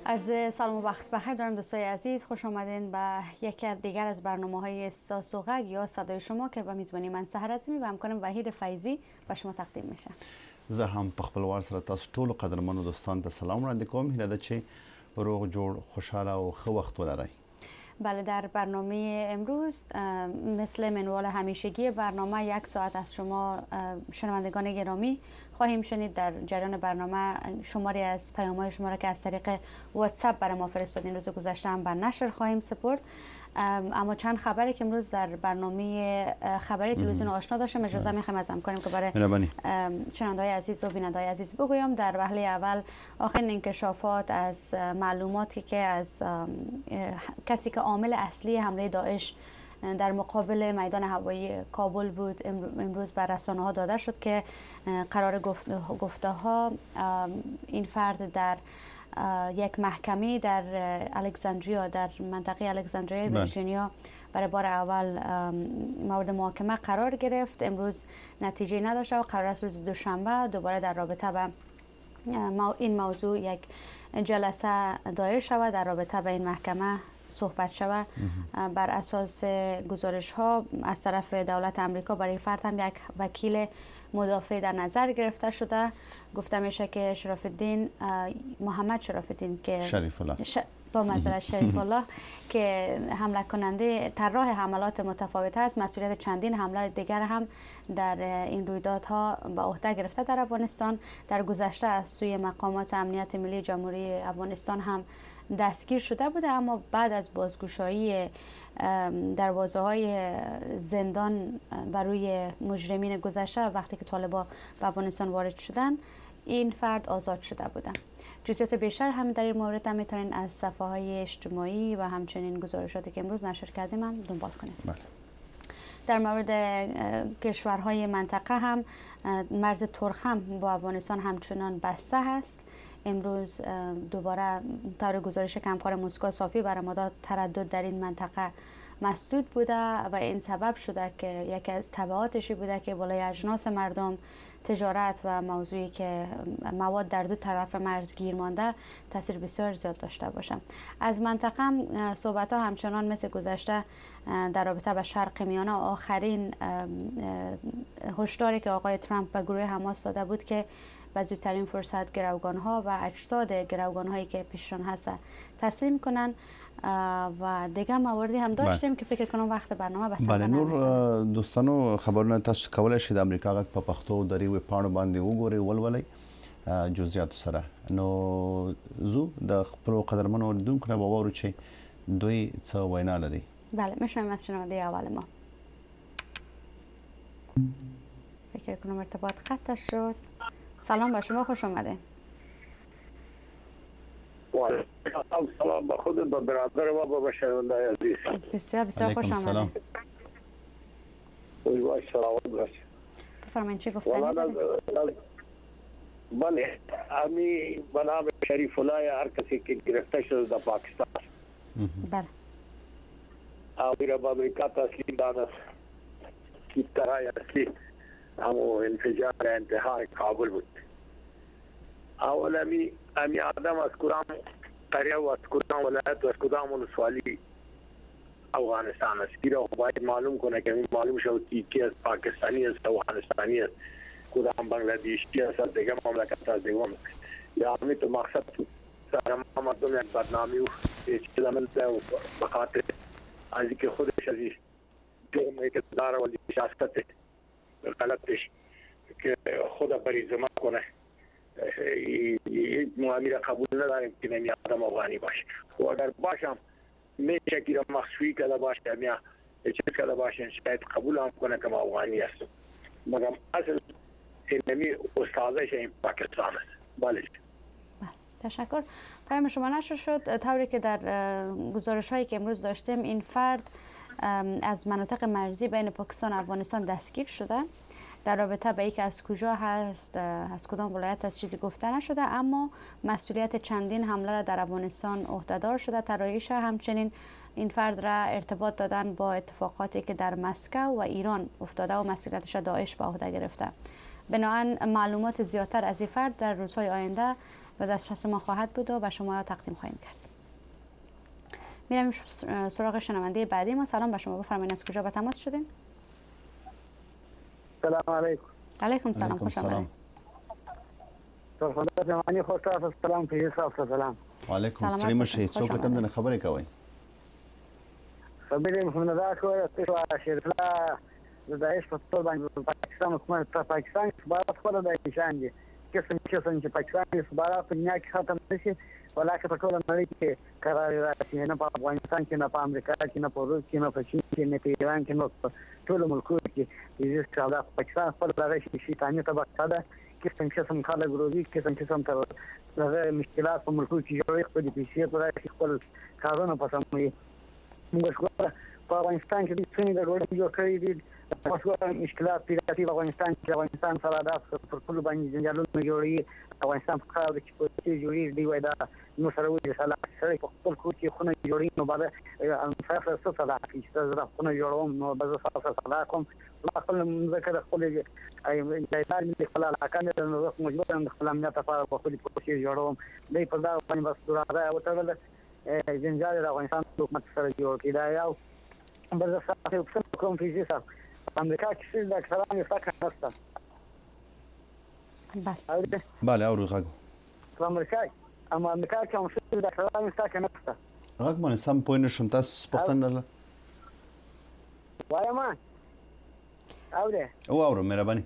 عرض سلام و وقت بخیر دارم دوستای عزیز، خوش آمدین به یکی دیگر از برنامه‌های احساس و غږ یا صدای شما که به میزبانی من سحر عظیمی و همکارم وحید فیضی به شما تقدیم میشه. زه هم په خپل وار سره تاسو ټول قدرمنو دوستان ته سلام وړاندې کوم. هیله ده چې روغ جوړ خوشحاله او ښه وخت ولرئ. بله، در برنامه امروز مثل منوال همیشگی برنامه 1 ساعت از شما شنوندگان گرامی خواهیم شنید. در جریان برنامه شماری از پیام‌های شما را که از طریق واتساپ برای ما فرستادین روز گذشته هم به نشر خواهیم سپرد. اما چند خبری که امروز در برنامه خبری تلویزیون آشنا داشتم اجازه می‌خوایم از همکاریم که برای شنونده‌های عزیز و بیننده‌های عزیز بگویم. در وهله اول آخرین انکشافات از معلوماتی که از کسی که عامل اصلی حمله داعش در مقابل میدان هوایی کابل بود امروز بر رسانه‌ها داده شد که قرار گفته‌ها این فرد در یک محکمه در الکساندریا در منطقه الکساندریا ویرجینیا برای بار اول مورد محاکمه قرار گرفت. امروز نتیجه نداشته و قرار است روز دوشنبه دوباره در رابطه با این موضوع یک جلسه دایر شود، در رابطه با این محکمه صحبت شود. بر اساس گزارش ها از طرف دولت آمریکا برای فرد هم یک وکیل مدافع در نظر گرفته شده. گفته میشه که محمد شرف الدین که شریف الله با معذرت شریف الله که حمله کننده طراح حملات متفاوت است، مسئولیت چندین حمله دیگر هم در این رویدادها به عهده گرفته در افغانستان. در گذشته از سوی مقامات امنیت ملی جمهوری افغانستان هم دستگیر شده بوده، اما بعد از بازگشایی دروازه‌های زندان بر روی مجرمین گذشته وقتی که طالبان به افغانستان وارد شدن این فرد آزاد شده بوده. جزئیات بیشتر هم در این مورد هم میتونین از صفحه‌های اجتماعی و همچنین گزارشاتی که امروز نشر کردیم هم دنبال کنید. در مورد کشورهای منطقه هم مرز ترک هم با افغانستان همچنان بسته است. امروز دوباره طور گزارش که همکار مسکو صافی برای ما داد تردد در این منطقه مسدود بوده و این سبب شده که یکی از تبعاتشی بوده که بالای اجناس مردم، تجارت و موضوعی که مواد در دو طرف مرز گیر مانده تاثیر بسیار زیاد داشته باشه. از منطقه هم صحبت ها همچنان مثل گذشته در رابطه با شرق میانه. آخرین هشداری که آقای ترامپ به گروه حماس داده بود که به زودترین فرصت گروگان ها و اجساد گروگان هایی که پیششان هست تسلیم کنن و دیگه مواردی هم داشتیم که فکر کنم وقت برنامه بسنده. بله نور دوستانو خبرونه تاسو کولای شئ د امریکا غږ په پښتو درې ویب پاڼو باندې وګورئ ولولئ جزئیات سره. نو زو د خپل قدرمنو اوریدونکو نه باور چې دوی څه وینا لري. بله میشم از شنونده اول ما. فکر کنم ارتباط قطع شد. سلام به شما، خوش آمده. سلام به خود به برادر و به شنونده عزیز. بسیار بسیار خوش آمده. سلامت باشید. بفرمایید چه گفتنی دارید؟ بله، امی به نام شریف الله هر کسی که گرفته شده در پاکستان بله او به امریکا تسلیم داده کی طرح اصلی همو انفجار انتحار کابل بود. اول امی آدم از کدام قریه و از کدام ولایت و از کدام ولسوالی افغانستان است. ایرا باید معلوم کنه که معلوم شود که از پاکستانی است، افغانستانی است، کدام بنگلادیشی است، دیگه مملکت است دیگه مملکت. یا همی تو مقصد سر ما مردم یک بدنامی و چیز عملته و بخاطر از که خودش از جرم که داره و شخصت غلطش که خود بریزمه کنه معامله قبول نداریم که نمی آدم افغانی باشه و اگر باشم میشه که مخصوصی کده باشه یا چیز کده باشه شاید قبول هم کنه که ما افغانی است، مگر اصل نمی استادش این پاکستان است. بله تشکر. پیام شما نشر شد. طوری که در گزارش هایی که امروز داشتیم این فرد از مناطق مرزی بین پاکستان و افغانستان دستگیر شده. در رابطه به اینکه از کجا هست، از کدام ولایت از چیزی گفته نشده، اما مسئولیت چندین حمله را در افغانستان عهدهدار شده. طرایش همچنین این فرد را ارتباط دادن با اتفاقاتی که در مسکو و ایران افتاده و مسئولیتش را داعش به عهده گرفته. بنابراین معلومات زیادتر از این فرد در روزهای آینده به دسترس ما خواهد بود و به شما تقدیم خواهیم کرد. میرم سراغ شنونده بعدی ما. سلام به شما، بفرمایید از کجا به تماس شدین؟ سلام علیکم. علیکم سلام، خوش آمدید. زمانی خوشحال سلام پیش سلام. علیکم سلام شهید څوک کوم د خبرې کوي؟ خبرې محمد اکبر ته شیرلا د داعش په ټول باندې پاکستان حکومت ته پاکستان سبارت خپل د نشان دي چې پاکستان سبارت په دنیا کې ختم نشي ولکه په ټول نړۍ کې قرار راشي، نه په افغانستان کې، نه په امریکا کې، نه په روس کې، نه په چین کې، نه په ایران کې، نه په ټول ملکونو کې چې پاکستان خپل دغه شیطاني طبقه ده قسم خلک روزي قسم تر مشکلات په ملکونو کې جوړي خپل پیسې پر خپل کارونه پسموي. موږ په افغانستان کې د څنګه د ډوډۍ جوړ کړی دي اوس مشکلات پیراتي په افغانستان سره د پر ټول باندې جنجالونه جوړي. افغانستان په خاطر چې په دې جوړي دی وای دا نو سره وي سره په خپل کور کې خونه جوړي نو بعد انصاف سره سره چې زه خونه جوړوم نو به زه سره کوم خپل ذکر خپل ای دایره د خپل علاقه نه نو مجبور ام خپل امنیت لپاره په خپل کوشش جوړوم. دی په دا باندې بس راځي او ته جنجال د افغانستان حکومت سره جوړ کړي یو بل څه څه کوم فیزیک امریکا کې د اکثرانو سکه نشته. بله اورو غږ په امریکا کې هم څه د اکثرانو سکه نشته. غږ باندې سم پوه نه شم، تاسو پوښتنه لرله؟ وایم اورو مهرباني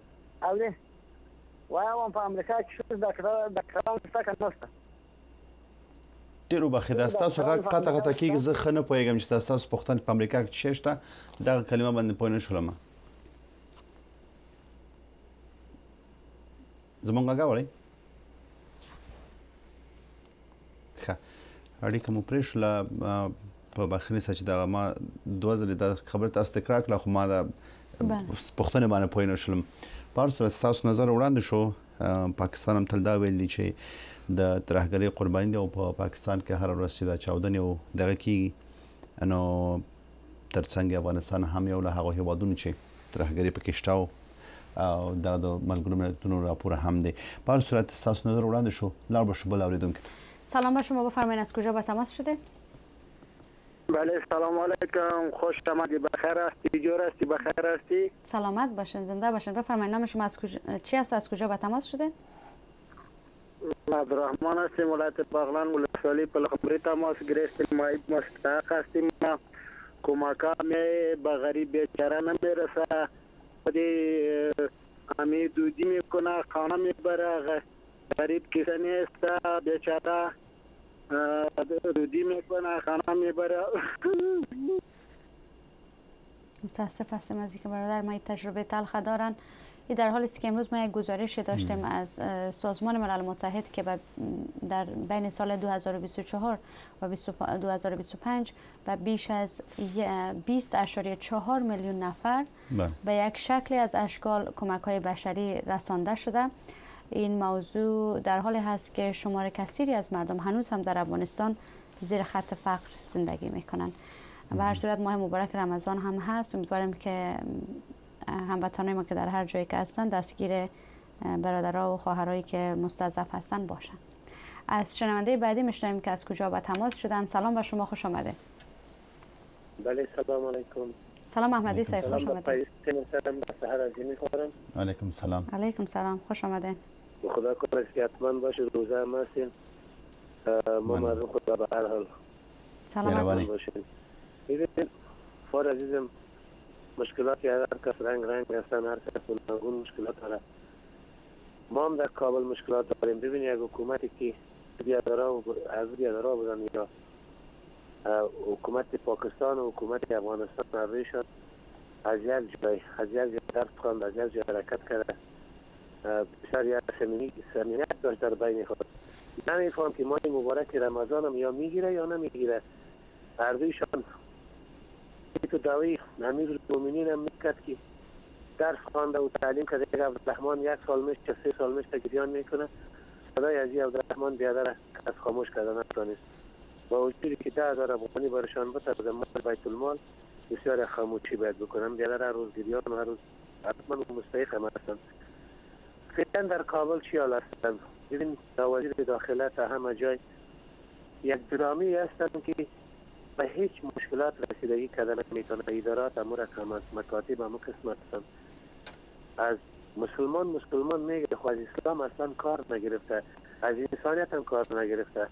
وایم په امریکا کې د اکثرانو سکه نشته. ډیرو بخیر ده. تاسو غږ قطع کیږي، زه ښه نه پوهېږم چې تاسو پوښتنه په امریکا کې څه شته دغه کلمه باندې پوه نه شولم. زمونږ غږ اورئ؟ ښه اړیکه مو پرېښوله. په بخښنې سره چې دغه ما دوه ځلې دا خبره تاسو تکرار کړه خو ما د پوښتنې باندې پوه نه شولم. په هر صورت ستاسو نظر وړاندې شو. پاکستان هم تل دا ویل دي چې د ترهګرۍ قرباني دي او په پاکستان کې هر ورځ چې د چاودنې او دغه کېږي نو ترڅنګ افغانستان هم یو له هغو هیوادونو چې ترهګري پکې شته او دا د ملګرو ملتونو راپور هم دی. په هر صورت ستاسو نظر وړاندې شو. لاړ به شو بل اورېدونکي ته. سلام به شما، بفرمایید از کجا به تماس شده؟ بله سلام علیکم، خوش آمدید، بخیر هستی، جور هستی، بخیر هستی؟ سلامت باشین، زنده باشین. بفرمایید نام شما از کجا چی است، از کجا به تماس شده؟ عبدالرحمن هستیم، ولایت بغلان، ولسوالی پلخمری تماس گرفتیم. ما مستحق هستیم. کمکام به غریب بیچاره نمیرسه. خودی همی دودی میکنه، خانه میبره، غریب کسی نیست، بیچاره دودی میکنه، خانه میبره. متاسف هستم از اینکه برادر ما تجربه تلخ دارن. در حالی است که امروز ما یک گزارش داشتیم از سازمان ملل متحد که در بین سال 2024 و 2025 و بیش از 20.4 میلیون نفر به یک شکلی از اشکال کمک‌های بشری رسانده شده. این موضوع در حالی هست که شمار کثیری از مردم هنوز هم در افغانستان زیر خط فقر زندگی میکنن. و هر صورت ماه مبارک رمضان هم هست. امیدوارم که هموطنان ما که در هر جایی که هستن دستگیر برادرها و خواهرایی که مستضعف هستن باشن. از شنونده بعدی میشنویم که از کجا به تماس شدن. سلام به شما، خوش آمده. بله سلام علیکم. سلام احمدی صاحب، خوش آمده. علیکم سلام. علیکم سلام، خوش آمده. خدا کنه صحتمند باشید، روزه هم هستین. ما مردم خدا به هر حال سلامت باشید. ببینید فار عزیزم، مشکلاتی هر کس رنگ هستن، هر کس گوناگون مشکلات داره. ما هم در کابل مشکلات داریم. ببینید یک حکومتی که بیادرها بودن یا حکومت پاکستان و حکومت افغانستان رویشان از یک جای درس خواند، از یک جای حرکت کرده. بسیار یک صمیمیت داشت در بین خود. نمیفهم که ماه مبارک رمضان هم یا میگیره یا نمیگیره. هر دویشان تو دعوی امیرالمومنین هم میکرد که درس خوانده و تعلیم کرده. یک عبدالرحمن 1 سال میشه 3 سال میشه گریان میکنه. صدای از این عبدالرحمن بیادر از خاموش کرده نتوانست. با وجودی که 10,000 افغانی برشان بده در بیت المال بسیار خاموشی باید بکنم. بیادر هر روز گریان و هر روز حتما مستحق هم هستن. فعلا در کابل چی حال هستن؟ ببین وزیر داخله تا همه جای یک درامی هستند که به هیچ مشکلات رسیدگی کردن نمیتونه. ادارات امور از مکاتب همون قسمت هستند. از مسلمان میگه خو از اسلام اصلا کار نگرفته، از انسانیت هم کار نگرفته.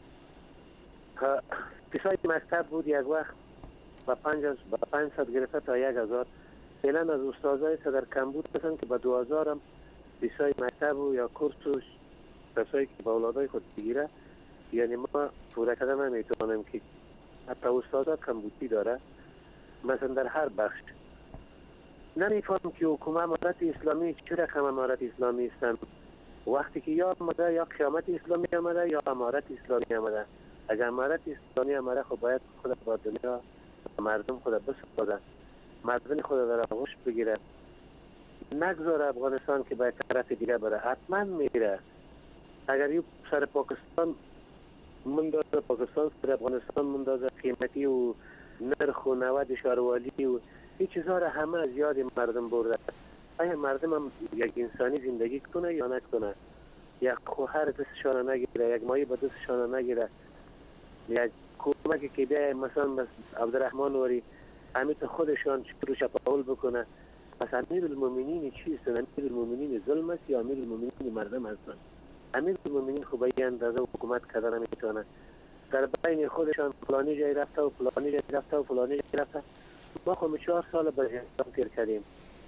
پیسای مکتب بود یک وقت با 500 گرفته تا 1000. فعلا از استادای صدر کمبود هستند که با 2000 هم پیسای مکتب و یا کورس و پیسایی که با اولادای خود بگیره. یعنی ما پوره کردن نمیتونیم که حتی استادا کمبودی داره. مثلا در هر بخش نمیفهم که حکومت امارت اسلامی چه رقم امارت اسلامی هستند. وقتی که یا آمده یا قیامت اسلامی آمده یا امارت اسلامی آمده. اگر امارت اسلامی آمده خب باید خود با دنیا مردم خود بسپرده، مردم خود در آغوش بگیره، نگذاره افغانستان که به طرف دیگه بره. حتما میره. اگر یه سر پاکستان مندازه، پاکستان سر افغانستان مندازه، قیمتی و نرخ و نود شاروالی و این چیزها را همه از یاد مردم برده. آیا مردم هم یک انسانی زندگی کنه یا نکنه؟ یک خواهر دستشان نگیره، یک مایی به دستشان نگیره، یک کمکی که بیای مثلا عبدالرحمن وری امیت خودشان شروع پاول بکنه. پس امیر المومنین چیست؟ امیر المومنین ظلم است یا امیر المومنین مردم هستند؟ امیر المومنین خب به اندازه حکومت کردن نمیتونه. در بین خودشان فلانی جای رفته و فلانی جای رفته و فلانی جای رفته. ما خب 4 سال به جنگام تیر کردیم.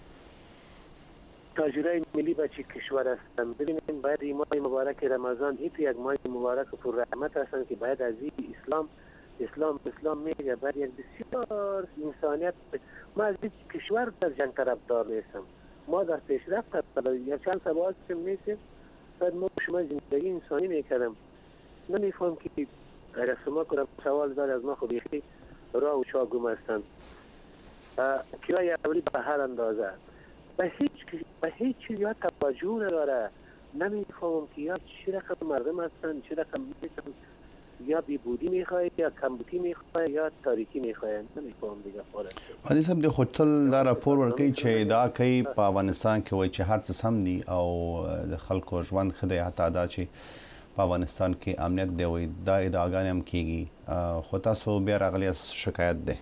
تاجرای ملی به چه کشور هستند؟ ببینیم باید این ماه مبارک رمضان این یک ماه مبارک پر رحمت هستند که باید از این اسلام میگه باید یک بسیار انسانیت. ما از این کشور در جنگ طرفدار نیستم. ما در پیشرفت یا چند سباز چم نیستیم. باید ما شما زندگی انسانی میکردم. نمیفهم که اگر شما کنم سوال دار از ما خب بیخی راه و چاگوم هستند. کرای اولی به هر اندازه به هیچ چیز یا توجه نداره. نمیفهمم که یا چی رقم مردم هستند، چی رقم میشن، یا بیبودی میخواه یا کمبودی میخواه یا تاریکی میخواه. نمیفهم دیگه خالص. باندې سم د خپل دا راپور ورکړي چې دا کوي په افغانستان کې وایي چې هر څه سم دي او د خلکو ژوند ښه دی، حتی دا چې په افغانستان کې امنیت دی وایي دا ادعاګانې هم کیږي. خو تاسو بیا راغلي شکایت دی.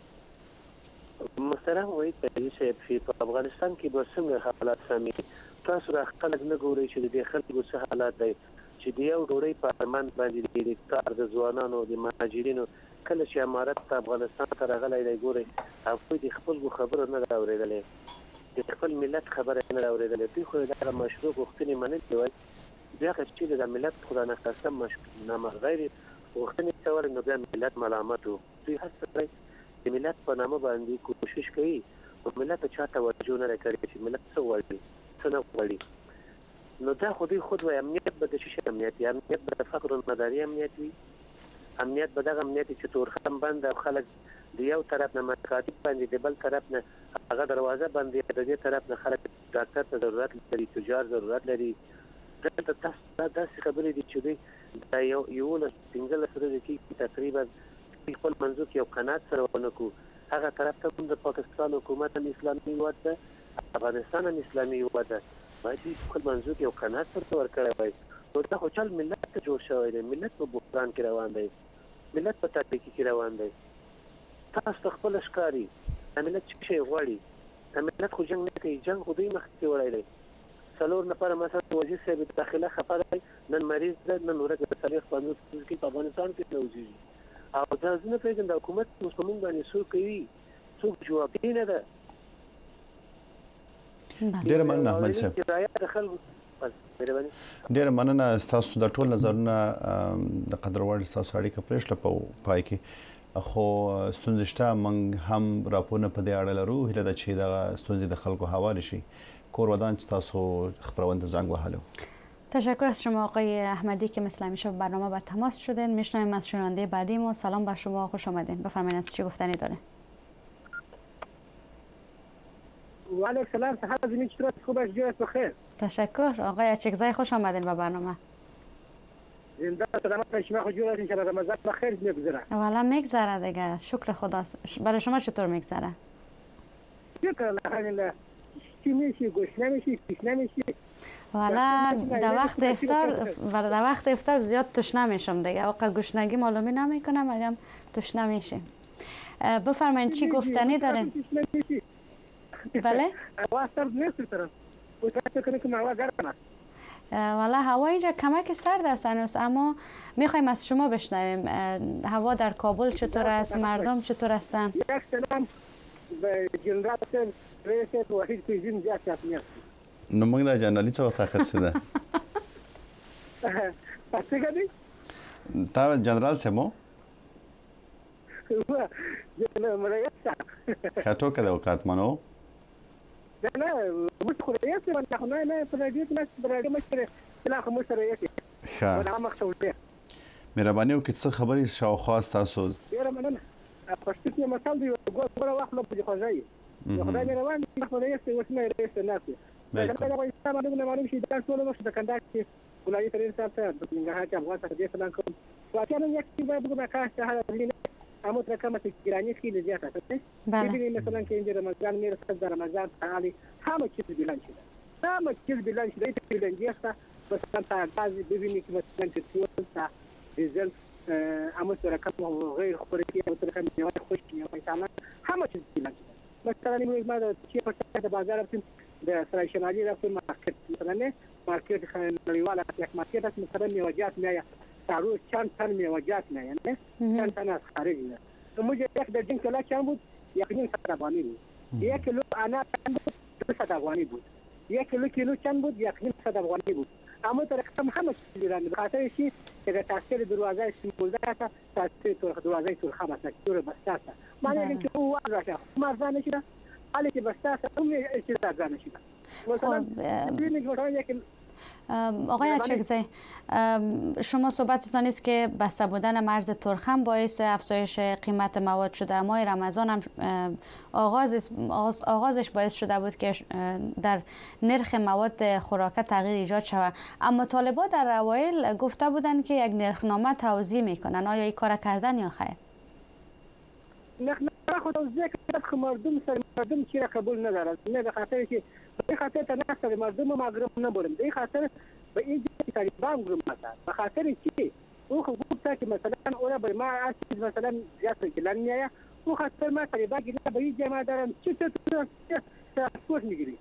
محترم وایي چې په افغانستان کې به څنګه حالات سمي. تاسو را خلک نه ګورئ چې د خلکو څه حالات دی چې د یو ډوړی پارلمان باندې د کار د ځوانانو د مهاجرینو کله چې امارت ته افغانستان ته راغلی دی ګورئ هغوی د خپل خبرو نه ده اورېدلې، د خپل ملت خبره نه ده اورېدلې. دوی خو دغه مشروع غوښتنې منلې وای. بیا که چې د ملت خدا نخواسته غیر غوښتنې کول نو بیا ملت ملامت و. دوی هر څه د ملت په نامه باندې کوشش کوي او ملت چا توجه نه کوي چې ملت څه غواړي څه نه غواړي. نو دا خو دوی خود وایي امنیت به د څه شي امنیت وي؟ امنیت به د فقر المداري امنیت وي. امنیت به دغه امنیت چې تورخم بند او خلک د یو طرف نه مکاتب باندې د بل طرف نه هغه دروازه باندې د دې طرف نه خلک ډاکټر ته ضرورت لري، تجار ضرورت لري. دلته تاسو داسې خبرې دي چې دوی دا 11-15 ورځې کې تقریبا خپل منځو کې یو قناعت سره ونه کړو. هغه طرف ته هم د پاکستان حکومت هم اسلامي هېواد ده، افغانستان هم اسلامي هېواد ده. باید دوی خپل منځو کې یو قناعت سره ورکړی وای. نو دا خو چل ملت ته جوړ شوی دی. ملت په بحران کې روان دی، ملت په تاریکي کې روان دی. تاسو ته خپله ښکاري دا ملت څه شی غواړي. دا ملت خو جنګ نه کوي، جنګ خو دوی مخکې وړی دی. 4 نفره مثلا وزیر صاحب داخله خفه دی، نن مریض ده، نن ورځ په 4-5 کې په افغانستان کې نوځېږي. او دا زه نه پوهېږم د حکومت مسلمون باندې څوک کوي، څوک جوابدې نه ده. ډېره مننه احمد صاحب. ډېره مننه ستاسو د ټول نظرونه د قدر وړ ستاسو اړیکه پرېښله په پای کې. خو ستونزې شته، موږ هم راپورونه په دې اړه لرو. هیله ده چې دغه ستونزې د خلکو هوارې شي. کور ودان چې تاسو خبرونده زنگ وهلو. تشکر از شما آقای احمدی که مثل همیشه برنامه با تماس شدین. میشنویم از شنونده بعدی ما. سلام بر شما، خوش آمدین. بفرمایید از چی گفتنی داره؟ و علیکم السلام. صحت زمین چطور؟ خوب است؟ جویت بخیر. تشکر آقای اچکزای، خوش آمدین به برنامه. زنده سلامت شما، خود جویت ان شاء الله رمضان بخیر میگذره. والا میگذره دیگه، شکر خدا. برای شما چطور میگذره؟ شکر الحمدلله. چی میشی؟ گوش نمیشی؟ پیش نمیشی؟ والا در وقت افطار زیاد تشنه میشم دیگه. واقعا گشنگی معلومی نمیکنم اگه تشنه میشه. بفرمایید چی گفتنی دارین؟ بله؟ والا هوا اینجا کمک سرد است هنوز، اما میخوایم از شما بشنویم هوا در کابل چطور است، مردم چطور هستن؟ یک سلام به جنرال رئیس وحید کوزین زیاد میاد. نو موږ د جنرالي څه وخت اخیسته ده؟ څه کوي؟ تا جنرال سمو؟ ښه ټوکه ده وکړه اتمنو. نه موږ خو رئیس باندې خو نه په دې نه برابر مشر لا خو مشر رئیس. ښه مهرباني وکړئ څه خبرې شاوخوا ستاسو؟ ډېره مننه. پښتو کې مثال دی ګوره وخت له خوځي. خدای مهربان دی خو رئیس وسمه رئیس ناسي. دا افغانستان باندې معلوم شي دا ټول وخت د کندهار کې ولایت رئیس صاحب ته د ننګرهار کې افغان سره دې سلام کوم. واقعا یک چیز باید بگم کاش هر دلیل اما ترکمت گرانی خیلی زیاد است. ببینید مثلا که اینجا رمضان میرسه در رمضان تعالی همه چیز بلند شده. همه چیز بلند شده. این بلندی است. مثلا تا بعضی ببینید که مثلا پترول تا دیزل اما ترکم غیر خوراکی و ترکم میوه خشک میوه سامان همه چیز بلند شده. مثلا این ما در چی پرسه بازار رفتیم در سرای شمالی رفتیم مارکت مثلا مارکت خانوال یک مارکت است مثلا میوه‌جات میایه روز چند تن میوه‌جات میایه نه چند تن از خارج میاد. موجه یک درجن کلا چند بود؟ 1.5 افغانی بود. 1 کیلو انار چند بود؟ 200 افغانی بود. 1 کیلو چند بود؟ 1.5 افغانی بود. اما ترکم همه چیزی را بخاطر چی که تاثیر دروازه سیمبولده است، تاثیر دروازه ترخم است، دور بسته است. معنی اینکه او واضحه مرزا نشده، حالی که بسته است اون چیز ارزا نشده. مثلا ببینید مثلا یک آقای اچکزی شما صحبتتان است که بسته بودن مرز ترخم باعث افزایش قیمت مواد شده. ماه رمضان هم آغازش باعث شده بود که در نرخ مواد خوراکه تغییر ایجاد شود، اما طالبان در اوایل گفته بودند که یک نرخنامه توزیع میکنن. آیا این کار کردن یا خیر؟ نرخنامه خود توزیع کرد که مردم چی را قبول ندارد. نه به خاطر که به خاطر تناسب مردم ما گروه نبودیم. به خاطر به این جایی طالبان گروه مثلا به خاطر چی او خود گفت که مثلا اون برای ما چیز مثلا زیاد کلان میایه او خاطر ما طالبان گیره به این جمع دارن چی ترانسپورت میگیری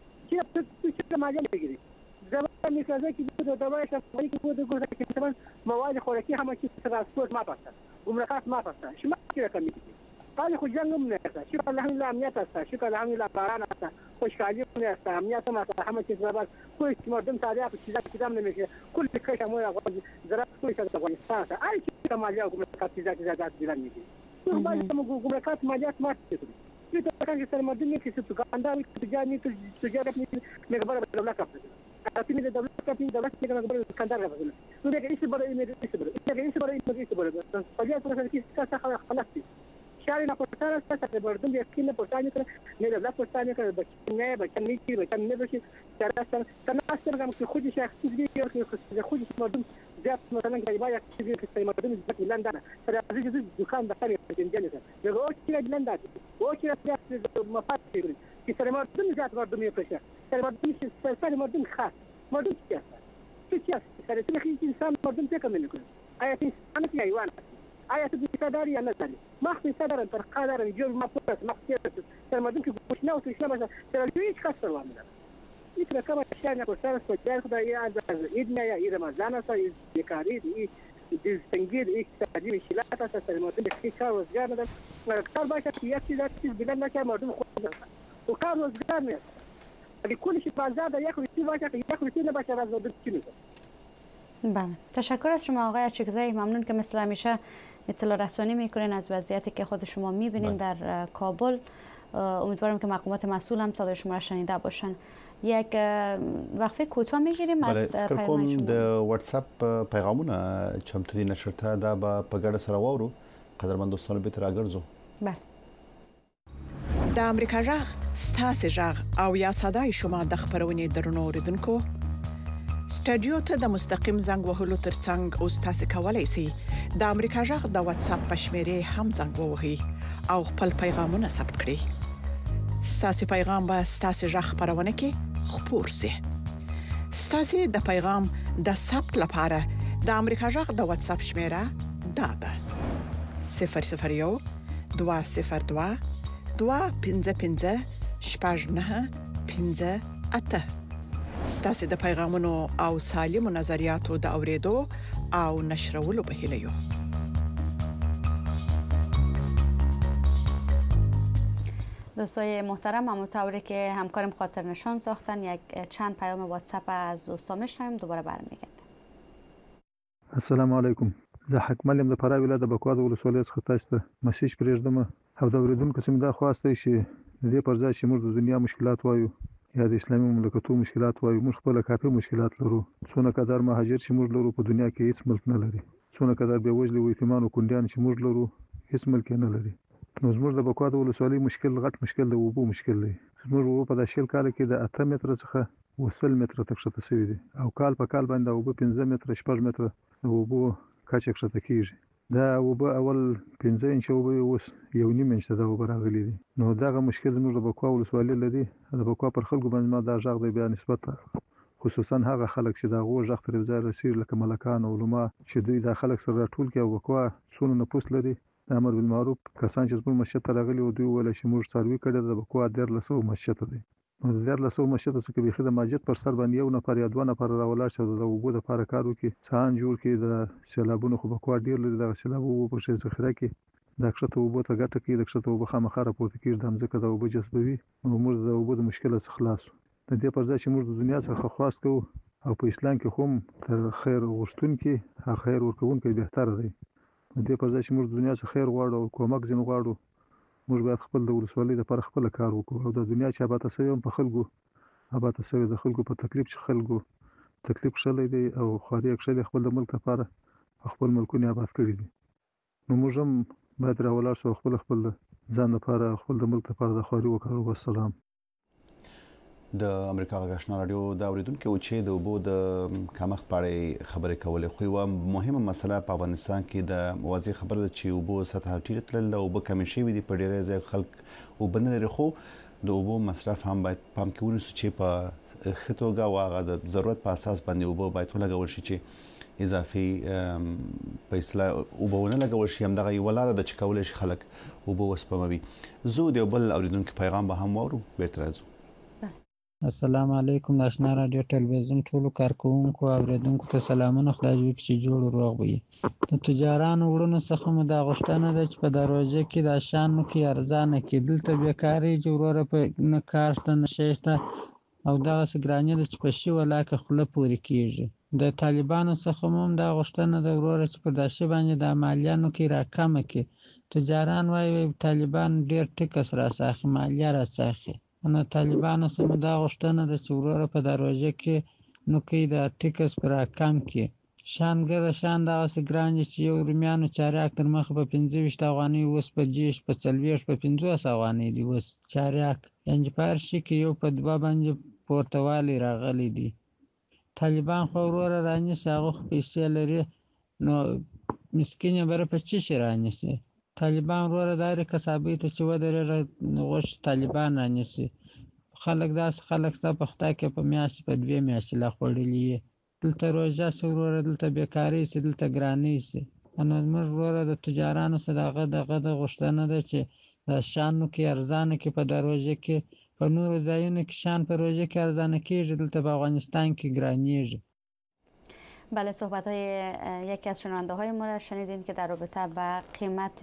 چی مالیه میگیری زمان میسازه که دو دوایش افغانی که بود گفت که مثلا مواد خوراکی همه چیز ترانسپورت ما پستن عمرکات ما پستن شما چی رقم میگیری حالی خود جنگ هم نیست. شکر الحمدلله امنیت است. شکر الحمدلله باران است. خوشحالی است. امنیت هم است. همه چیز برابر. کوئی مردم تاریخ چیزام نمیشه. کل کش امور افغان زراعت کوئی از افغانستان است. ای چیز مالیات و گمرکات چیزات بیرون میگی. تو باید گمرکات مالیات ماست کنی. این تو کنی سر مردم نیستی تو کانداری تجاری تجارت نیستی مقبره دولت کافت. اتی می دولت کافی دولت میگه مقبره کاندار کافت. تو دیگه ایش برای این ایش برای ایش برای ایش برای فاجعه تو سر کی کاسه خلاصی. شهر نپرسان است که مردم یقین نپرسان میکنه نه دولت پرسان میکنه بچه نیستی بچه نباشی سراسر تناسب که خودش چیزی که خودش مردم زیاد مثلا غریبا یک چیزی که مردم زیاد میلان داره سراسر چیزی دکان بخاری جنجال است میگه او چی میلان داره او چی زیاد مفاد میگیره که سر مردم زیاد مردم میپشه سر مردم خاص مردم چی است چی است سر تلخیص انسان مردم چه کار میکنه آیا انسان کی حیوان آیا تو بیشتری یا نداری؟ مخفی صدرن پر قدرن جور مفروض مخفیت سر مردم که گوشنا و توشنا باشه سر هیچ کس پروا نداره. این رقم اشیاء نپرسان است که خدای از عید میاد عید رمضان است عید بیکاری عید تنگیر عید تعدیل مشکلات است سر مردم بخشی کار روزگار نداره. کار باشه که یک چیز بلند نکنه مردم خود نداره و کار روزگار نیست. اگه کلش بازار در یک روزی باشه که یک روزی نباشه از مردم چی میشه؟ بله تشکر از شما آقای اچکزی. ممنون که مثل همیشه اطلاع رسانی میکنین از وضعیتی که خود شما میبینین در کابل. امیدوارم که مقامات مسئول هم صدای شما را شنیده باشن. یک وقفه کوتاه میگیریم از پیام شما. د واتس اپ پیغامونه چمتو دي نشرته دا په ګډه سره واورو. قدرمن دوستانو به تر راګرځو. بله د امریکا جغ ستاسو جغ او یا صداي شما د خبرونې درنو اوریدونکو سټډیو ته د مستقیم زنګ وهلو ترڅنګ اوس تاسو کولی شئ د امریکا جغ د واتس اپ په شمیرې هم زنګ ووهئ او خپل پیغامونه ثبت کړئ. ستاسو پیغام به ستاسو جغ خبرونه کې خپور شي. ستاسو د پیغام د ثبت لپاره د امریکا جغ د واتس اپ شمیره داده 001 202 255 8958 ستاسو د پیغامونو او سالمو نظریاتو د اوریدو او نشرولو په هیله یو. دوستای محترم، همونطوری که همکارم خاطر نشان ساختن یک چند پیام واتساپ از دوستان میشنویم، دوباره برمیگردیم. السلام علیکم. زه حکمل یم د فراه ولایت د بکواه د ولسوالۍ څخه تاسو ته مسیج پرېږدم او د اوریدونکو څخه دا خواسته چې د دې پر ځای چې موږ د دنیا مشکلات وایو یا د اسلامي مملکتونو مشکلات وایو، موږ خپل کافي مشکلات لرو. څونه قدر مهاجر چې موږ لرو په دنیا کې هیڅ ملک نه لري. څونه قدر به وجلي او یتیمان او کونډیان چې موږ لرو هیڅ ملک نه لري. نو زموږ د بکواه د ولسوالۍ مشکل غټ مشکل د اوبو مشکل دی. زموږ اوبه په 10 کال کې د 8 متره څخه 20 متره تک شته شوی دي او کال په کال باندې اوبه 15 متره 6 متره د اوبو کچه شته کیږي. دا اوبه اول 15 انچ اوبه اوس 1.5 انچ د اوبه راغلي دي. نو داغه مشکل زموږ د بکواه ولسوالۍ لري. د بکواه پر خلکو باندې ما دا ژغ دی بیا نسبت خصوصا هغه خلک چې دا غو ژغ تر ځای رسیر لکه ملکان او علما چې دوی دا خلک سره ټول کې او بکواه څونه نفوس لري. د امر بالمعروف کسان چې زموږ مسجد ته راغلي او دوی ویل چې موږ سروي کړی د بکواه 1300 مسجد دی. نو د 1300 مسجد څخه به خدای مسجد پر سر باندې یو نفر یا دوه نفر راولار چې د اوبو د لپاره کار وکړي. څان جوړ کړي د سیلابونو خو بکواه ډیر لري. د سیلابونو په شي ذخیره کې د کښته اوبو ته ګټه کوي. د کښته اوبو خامخا راپورته کیږي د ځمکه د اوبو جذبوي. نو موږ د اوبو د مشکل څخه خلاص. د دې پر ځای چې موږ د دنیا څخه خلاص کوو او په اسلام کې هم تر خیر غوښتونکي خیر ورکوونکي بهتر دی. د دې پر ځای چې موږ د دنیا څخه خیر غواړو او کومک ځین غواړو، موږ باید خپل د ولسوالۍ لپاره خپل کار وکړو او د دنیا چې آباد شوی په خلکو آباد شوی د خلکو په تکلیف چې خلکو تکلیف شلې دی او خاري اکشلې خپل د ملک لپاره خپل ملکونه آباد کړی دي. نو موږ هم باید راولار شو خپل ځان لپاره خپل د ملک لپاره د خاري وکړو. والسلام. د امریکا غږ رادیو دا اوریدونکو چې د اوبو د کمښت په اړه خبرې کولې، خو یوه مهمه مسله په افغانستان کې د واضح خبره ده چې اوبو سطح ټیټه تللې ده. اوبه کمې شوې دي، په ډېری ځای خلک اوبه نه لري. خو د اوبو مصرف هم باید پام کې ونیسو چې په ښه توګه او هغه د ضرورت په اساس باندې اوبه باید ولګول شي چې اضافي پیسې اوبه ونه لګول شي. همدغه یوه لاره ده چې کولی شي خلک اوبه وسپموي. زه د یو بل اوریدونکي پیغام به هم واورو، بیرته راځو. السلام علیکم. د آشنا رادیو ټلویزیون ټولو کارکونکو او اوریدونکو ته سلامونه. خدای دې وکړي چې جوړ روغ وي. د تجارانو وړونو څخه مو دا غوښتنه ده چې په دروازه کې د شانو کې ارزانه کې دلته بیکاري جوړه په نه کار شته نه شته او دغه سګرانې د چې په شی ولاکه خوله پوري کیږي. د طالبانو څخه هم دا غوښتنه ده وروره چې په داسې باندې د مالیانو کې راکمه کې. تجاران وایي طالبان ډیر ټیکس راځي، مالیه راځي. نو طالبانو سم دا غوښتنه ده چې وروره په دروازه کې نو کې د ټیکس پر کم کې شانګر شان دا سګران چې یو رومیانو چارياک تر مخ په 25 افغاني اوس په جیش په 40 په 50 افغاني دی اوس چارياک یعنی په هر شي کې یو په دوا باندې پورتوالي راغلي دي. طالبان خو وروره راني ساغه پیسې لري نو مسکین بره په چی شي راني سي. طالبان وروره دایره کسابې ته چې ودرې غوښ طالبان رانیسي. خلک داس خلک ستا په خطا کې په میاشت په 2 میاشتې لا خوړلې دلته روزه سوروره دلته بیکاری سي دلته ګرانی سي. نو موږ وروره د تجارانو صداقت دغه د غوښتنه ده چې د شانو کې ارزانه کې په دروازه کې په نور ځایونو کې شان په روزه کې ارزانه کېږي، دلته په افغانستان کې ګرانیږي. بله، صحبت های یکی از شنونده های ما را شنیدین که در رابطه با قیمت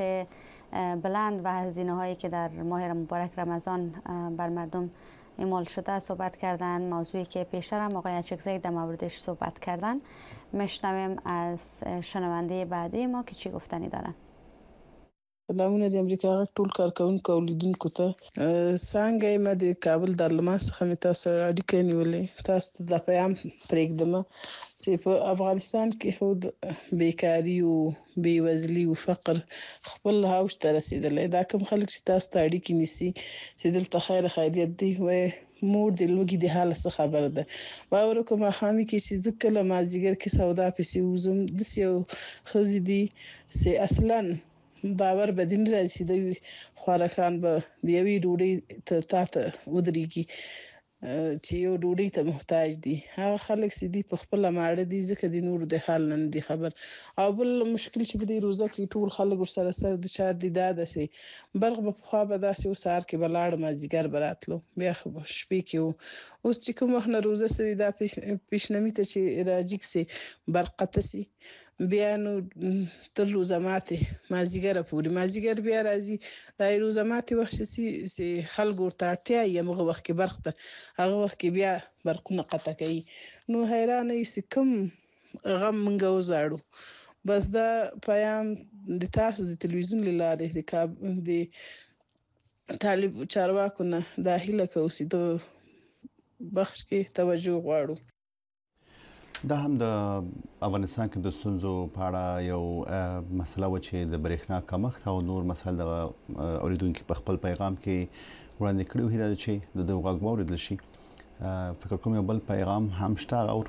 بلند و هزینه هایی که در ماه مبارک رمضان بر مردم اعمال شده صحبت کردن. موضوعی که پیشتر هم آقای اچکزی در موردش صحبت کردن. میشنویم از شنونده بعدی ما که چی گفتنی دارن. سلامونه د امریکا غږ ټول کارکونکو او لیدونکو ته. څنګه یم د کابل دارالمعاش څخه مې تاسو سره اړیکه نیولې. تاسو ته د پیغام پرېږدم چې په افغانستان کې خو بیکاری او بیوزلي او فقر خپل هاوش ته رسیدلی. دا کوم خلک چې تاسو ته اړیکې نیسي چې دلته خیر خیریت دی وای مور د لوګي د حال څخه خبره ده. باور کوم خامي کې چې ځکه له مازیګر کې سودا پسې وزم د سیو خزي دي سي اصلا باور بدین راځي د خوراکان به دی وی ډوډۍ ته ودرېږي. چې یو ډوډۍ ته محتاج دي. هغه خلک چې دي په خپل ماړه دي ځکه د نور د حال نه دي خبر. او بل مشکل چې په دې روزه کې ټول خلک ورسره سره د چار دي دا ده چې برغ په خوا به داسې وسار کې بلاړ مازیګر براتلو بیا شپې کې اوس چې کوم وخت نه روزه سوي دا پیشنمی ته چې راځي کې برقته سي بیا نو تر روزه ماته مازیګر پورې مازیګر بیا راځي دا روزه ماته وخت سي خلک ورته اړتیا یې موږ وخت کې برق ته هغه وخت کې بیا برقونه قطع کوي. نو حیران یې کوم غم منګه وزاړو. بس دا پیام د تاسو د تلویزیون لاره د طالب چارواکو نه د هیله کوي چې د بخش کې توجه غواړو. دا هم د افغانستان کې د ستونزو په اړه یو مسله و چې د برېښنا کمښت او نور مسایل د اوریدونکو په خپل پیغام کې وړاندې کړي وو چې د دوه غږ واوریدل شي. فکر کوم یو بل پیغام هم شته اور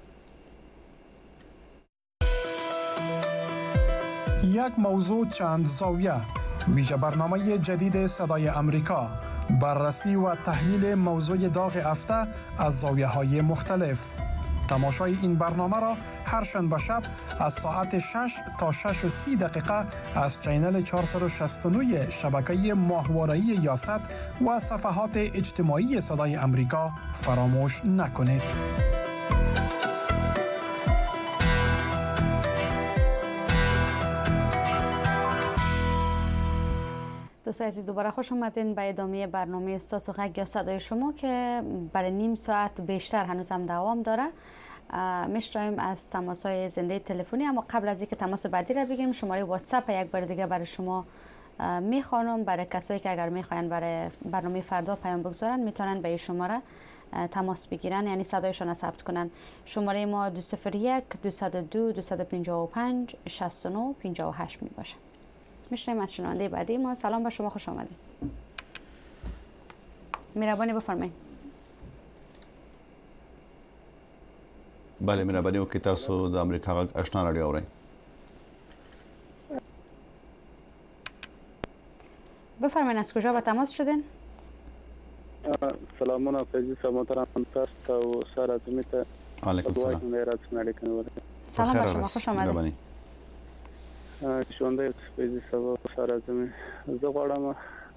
یک موضوع چند زاویه ویژه برنامه جدید صدای آمریکا بررسی و تحلیل موضوع داغ هفته از زاویه‌های مختلف. تماشای این برنامه را هر شنبه شب از ساعت 6 تا 6:30 دقیقه از چینل 469 شبکه ماهواره‌ای یاست و صفحات اجتماعی صدای آمریکا فراموش نکنید. دوستان عزیز دوباره خوش آمدین به ادامه برنامه احساس و غږ یا صدای شما که برای نیم ساعت بیشتر هنوز هم دوام داره. میشترایم از تماس‌های زنده تلفنی، اما قبل از اینکه تماس بعدی را بگیریم شماره واتساپ یک بار دیگه برای شما میخوانم. برای کسایی که اگر میخواین برای برنامه فردا پیام بگذارن میتونن به این شماره تماس بگیرن، یعنی صدایشان را ثبت کنن. شماره ما 201 202 255 69 58 می باشه. میشنیم از شنونده بعدی ما. سلام به شما، خوش آمدید. مهربانی بفرمایید. بله مهربانی وکړئ تاسو د امریکا غږ آشنا رادیو اورئ. بفرمایید از کجا به تماس شدین؟ سلامونه فیضی صاحب محترم تاسو او سره زمیته. علیکم السلام. سلام به شما، خوش آمدید. شونده فیضی صاحب سره زمي زه غواړم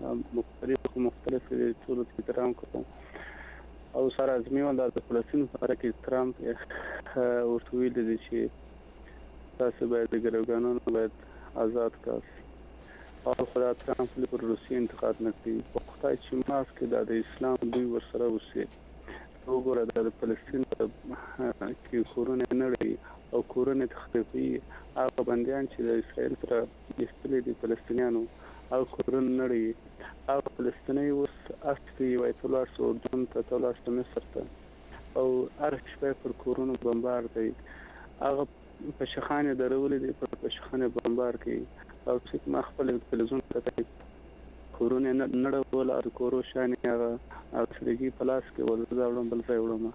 مختلف ټول احترام کوم او سره زمي ولدا د فلسطین په اړه کې ترامپ ورته ویل دي چې تاسو باید د ګروګانونو باید آزاد کړئ او خدای ترامپ له روسیې انتقاد نه کوي. په خدای چې ماس کې د اسلام دوی ورسره وسی وګوره د فلسطین کې کورونه نړۍ او کورونه تخطیفي هغه بنديان چې د اسرائیل سره استلې دي فلسطینیانو او کورونه نړۍ او فلسطیني اوس اصلي وایت الله سعودون ته تلاشت مصر ته او ارشفه پر کورونه بمبار دی. هغه په شخانه درولې دي په شخانه بمبار کوي او چې ما خپل تلویزیون ته کورونه نړول او کورو شان هغه اصلي پلاس کې ولزاولم بل ځای وړم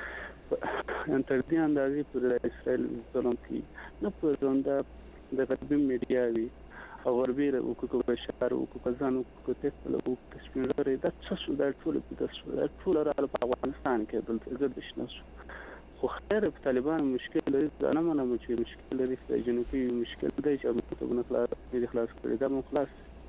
ان تر دې اندازې پر اسرائیل ظلم کوي. نه په ځوندا د غربي میډیا وی او غربي حقوق بشر او ځان حقوق ته او کشمیر دا څه شو دا ټول را په افغانستان کې دلته زده شنه خو خیر په طالبان مشکل لري. نه منم چې مشکل لري په جنوبي مشکل دی چې موږ خلاص کړی دا مخلاص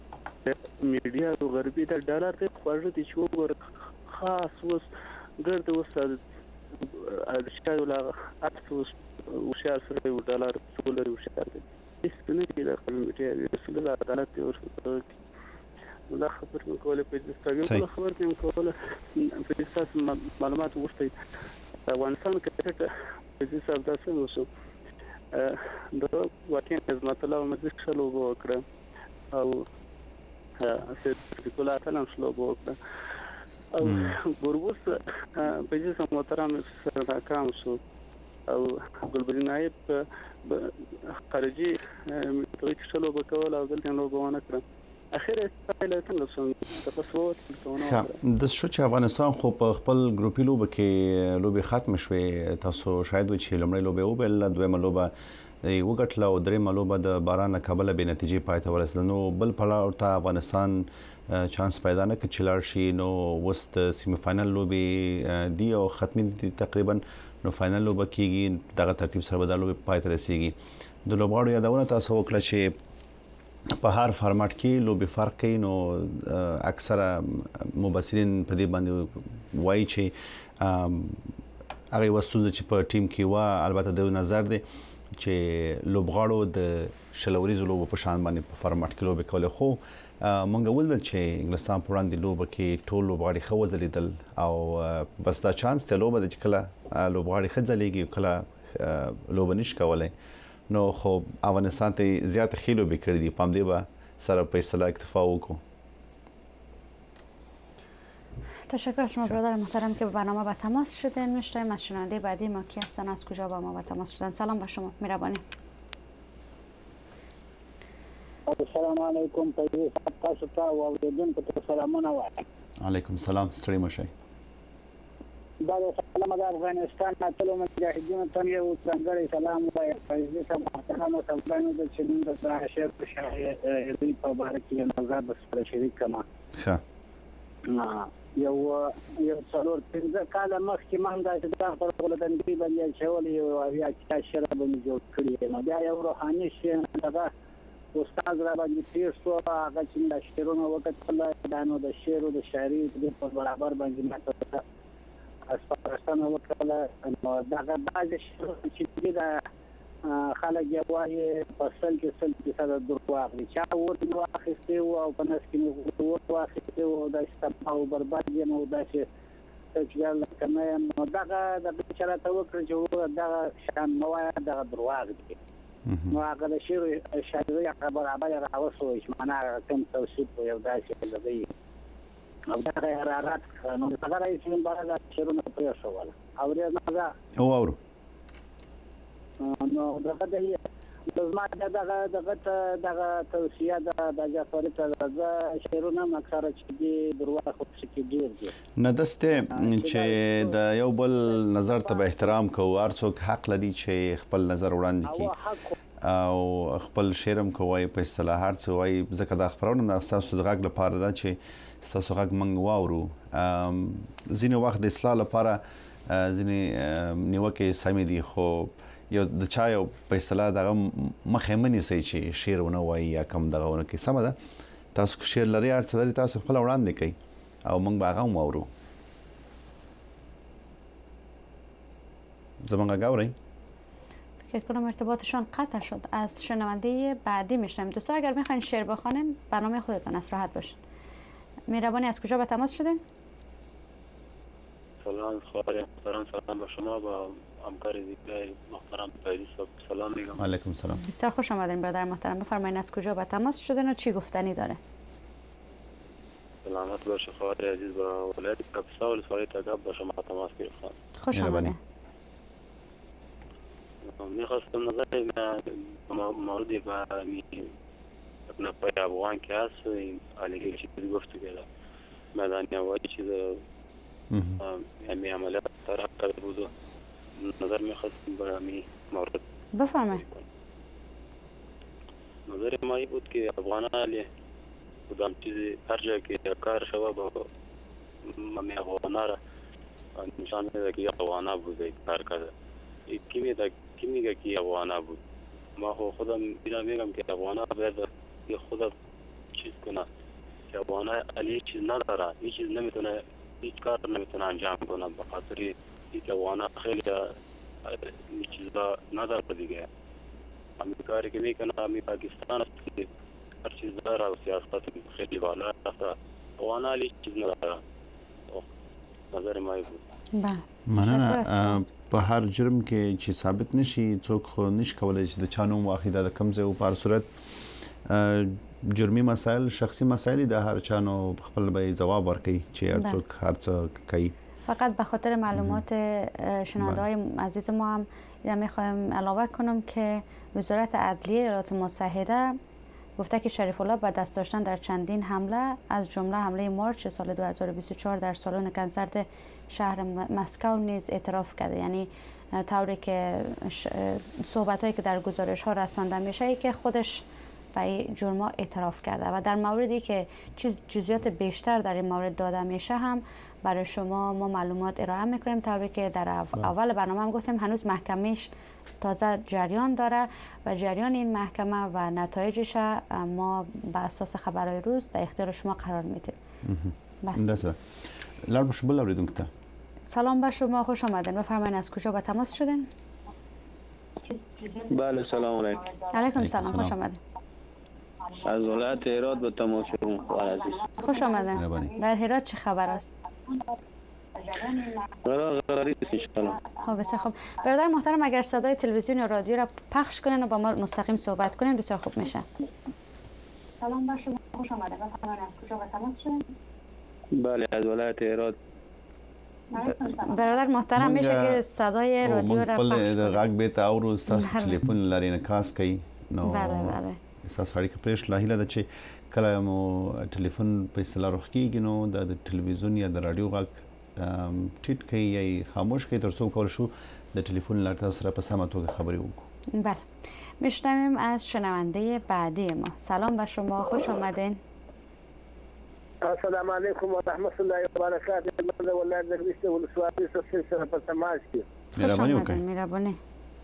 میډیا او غربي د ډالر ته خوځي چې وګور خاص وس ګرد وسه اشتاي ولا اكسوس وشار سره یو ډالر څولر وشار دي اسنه کې د خپل رسول الله عدالت او دا خبر کوله په دستګو خبر کوم کوله په اساس معلومات ورته افغانستان کې په حساب تاسو وسو دا واقعي عظمت الله مزید شلو وکړه او چې کوله تعالی شلو وکړه او ګوربوس په دې سم محترم سره کام شو او ګلبرین نایب خارجي توګه شلو وکول او دلته نو غوونه کړ. اخیره پایله څنګه شو تاسو د شو چې افغانستان خو په خپل ګروپي لوب کې لوبي ختم شوه. تاسو شاید و چې لمړی لوبه وبل دویمه لوبه وګټله او درېمه لوبه د باران کابل به نتیجې پای ته ورسېده. نو بل پړاو ته افغانستان چانس پیدا نه کړ چې لاړ شي نو وست سیمی فائنل لوبي دی او ختمي دي تقریبا نو فائنل لوب کیږي دغه ترتیب سره به د لوبي پای ته رسیږي د لوبغاړو یادونه تاسو وکړه چې په هر فارمټ کې لوبي فرق کوي نو اکثره مبصرین په دې باندې وایي چې هغه وسوزه چې په ټیم کې و البته د نظر دی چې لوبغاړو د شلوري لوبو په شان باندې په فارمټ کې لوبي کول خو مونږ ولدل چې انګلستان په وړاندې لوبه کې ټول لوبغاړي خو وزلیدل او بس دا چانس ته لوبه د چې کله لوبغاړي خځلېږي کله لوبه نش کولای نو خو افغانستان ته زیات خېلو به کړی دي پام دی با سره په اصطلاح اکتفا وکړو. تشکر از شما برادر محترم که به برنامه با تماس شدین. میشنویم از شنونده بعدی ما کی هستن از کجا با ما با تماس شدن. سلام با شما مهربانی. السلام علیکم پایې تاسو ته او اوریدونکو ته سلامونه وایم. علیکم سلام ستړي مشه. دا سلام د افغانستان ټولو مجاهدینو ته یو څنګه سلام وایم. پایې ته محترم سلطان د چنین د شهر په شهر دی په باره کې نظر سره شریک کما. ښه. یو څلور پنځه کاله مخکې ما هم دا په ولدندې باندې شول یو بیا چې شراب مې جوړ کړی نو بیا یو روحاني شی دغه استاد را باندې تیر شو هغه چې د شعرونو وکړل دا نو د شعر او د شاعري په برابر باندې ماته اسپارستانه وکړل نو دا بعض شعر چې دا خلک یې وایي فصل کې سره درواغ دي چې ورته واخیسته او په نس کې ورته واخیسته او د استعمال برباد دي نو دا چې چې کله نو دا د چرته وکړي چې دا شان نو دا درواغ دي نو هغه د شعر شاعري هغه برابر راوسو چې معنا کوم توصیف یو داسې دی او دا حرارت نو هغه راځي چې برابر شعرونه پرې شوواله او دا او نو دغه د زما دغه توصیه د جعفر ته د شعرونه مکسره چې دی درواغ خو چې ډیر دي نه دسته چې د یو بل نظر ته احترام کوو هر څوک حق لري چې خپل نظر وړاندې کړي او خپل شعرم کوي په اصطلاح هر څه وایي ځکه د خبرونو تاسو د غږ لپاره دا چې تاسو غږ منګ واورو ځینې وخت د اصلاح لپاره ځینې نیوکه سمې دي خو یو د چا یو په اصطلاح دغه مخه منی سي چې شعر ونه وایي یا کم دغه ونه کې سم ده تاسو شعر لري هر څه لري تاسو خپل وړاندې کوي او موږ به هغه واورو زمونږ غاوري فکر کنم ارتباطشان قطع شد. از شنونده بعدی میشنم. دوستان اگر میخواین شعر بخوانین برنامه خودتان است راحت باشین. مهربانی از کجا به تماس شدین؟ سلام خواهر محترم سلام به شما با همکار دیگر محترم پیدی صاحب سلام میگم. علیکم سلام. بسیار خوش آمدین برادر محترم. بفرمایید از کجا به تماس شدین و چی گفتنی داره؟ سلامت باشه خواهر عزیز با ولایت کاپیسا ولسوالی تگاب با شما تماس گرفتم. خوش آمدین. میخواستم نظر موردی با اپنا پای افغان که هست این علیگه چیزی گفت که مدنی هوایی چیز همین عملیات طرح کرده بود و نظر میخواستم برای همین مورد بفرمایید. نظر ما این بود که افغان علی کدام چیزی هر جا که کار شوه با همین افغان را نشان میده که افغان بوده کار کرده کی میگه که افغان بود ما خودم میگم که افغان باید که خودم چیز کنه که افغان علی چیز نداره هیچ چیز نمیتونه هیچ کار نمیتونه انجام کنه به خاطر اینکه افغان خیلی چیزا نداره دیگه همین کاری که میکنه همین پاکستان است که هر چیز داره و سیاست خیلی بالا رفته افغان علی چیز نداره نظر ما بود. مننه. په هر جرم کې چې ثابت نشي څوک خو نش کولای چې د چانو واخیده د کم ځای او په صورت جرمي مسائل شخصي مسائل د هر چانو خپل به جواب ورکړي چې هر څوک هر څه کوي. فقط به خاطر معلومات شنونده‌های عزیز ما هم میخوایم علاوه کنم که وزارت عدلیه ایالات متحده گفته که شریف الله با دست داشتن در چندین حمله از جمله حمله مارچ سال 2024 در سالن کنسرت شهر مسکو نیز اعتراف کرده. یعنی طوری که صحبت‌هایی که در گزارش‌ها رسانده میشه که خودش به این جرم اعتراف کرده و در موردی که جزئیات بیشتر در این مورد داده میشه هم برای شما ما معلومات ارائه میکنیم. طوری که در اول برنامه هم گفتیم هنوز محکمهش تازه جریان داره و جریان این محکمه و نتایجش ما به اساس خبرهای روز در اختیار شما قرار میدیم. سلام به شما، خوش آمدین. بفرمایید از کجا به تماس شدین؟ بله سلام علیکم. علیکم سلام، خوش آمدین. از ولایت هرات به تماس شدم. خوش آمدین. در هرات چه خبر است؟ خب بسیار خوب. برادر محترم اگر صدای تلویزیون یا رادیو را پخش کنین و با ما مستقیم صحبت کنین بسیار خوب میشه. سلام بر شما، خوش آمدید. بفرمایید از کجا به تماس شدین؟ بله از ولایت هرات. برادر محترم میشه که صدای رادیو را پخش کنین. غږ به تاورو تلیفون لري انعکاس کوي نو بله اساس اړیکه پرېښ لا هیله ده چې کله مو ټلیفون په اصطلاح روغ کیږي نو د تلویزیون یا د رادیو غږ ټیټ کوي یا خاموش کوي ترڅو کول شو د ټلیفون لار تاسو سره په سمه توګه خبرې وکړو. بله میشنویم از شنونده بعدی ما. سلام به شما، خوش آمدین. السلام علیکم و رحمت الله و برکاته. من ولایت دغلیشت ولسوالی سره په تماس کې. مهرباني وکړئ. مهرباني.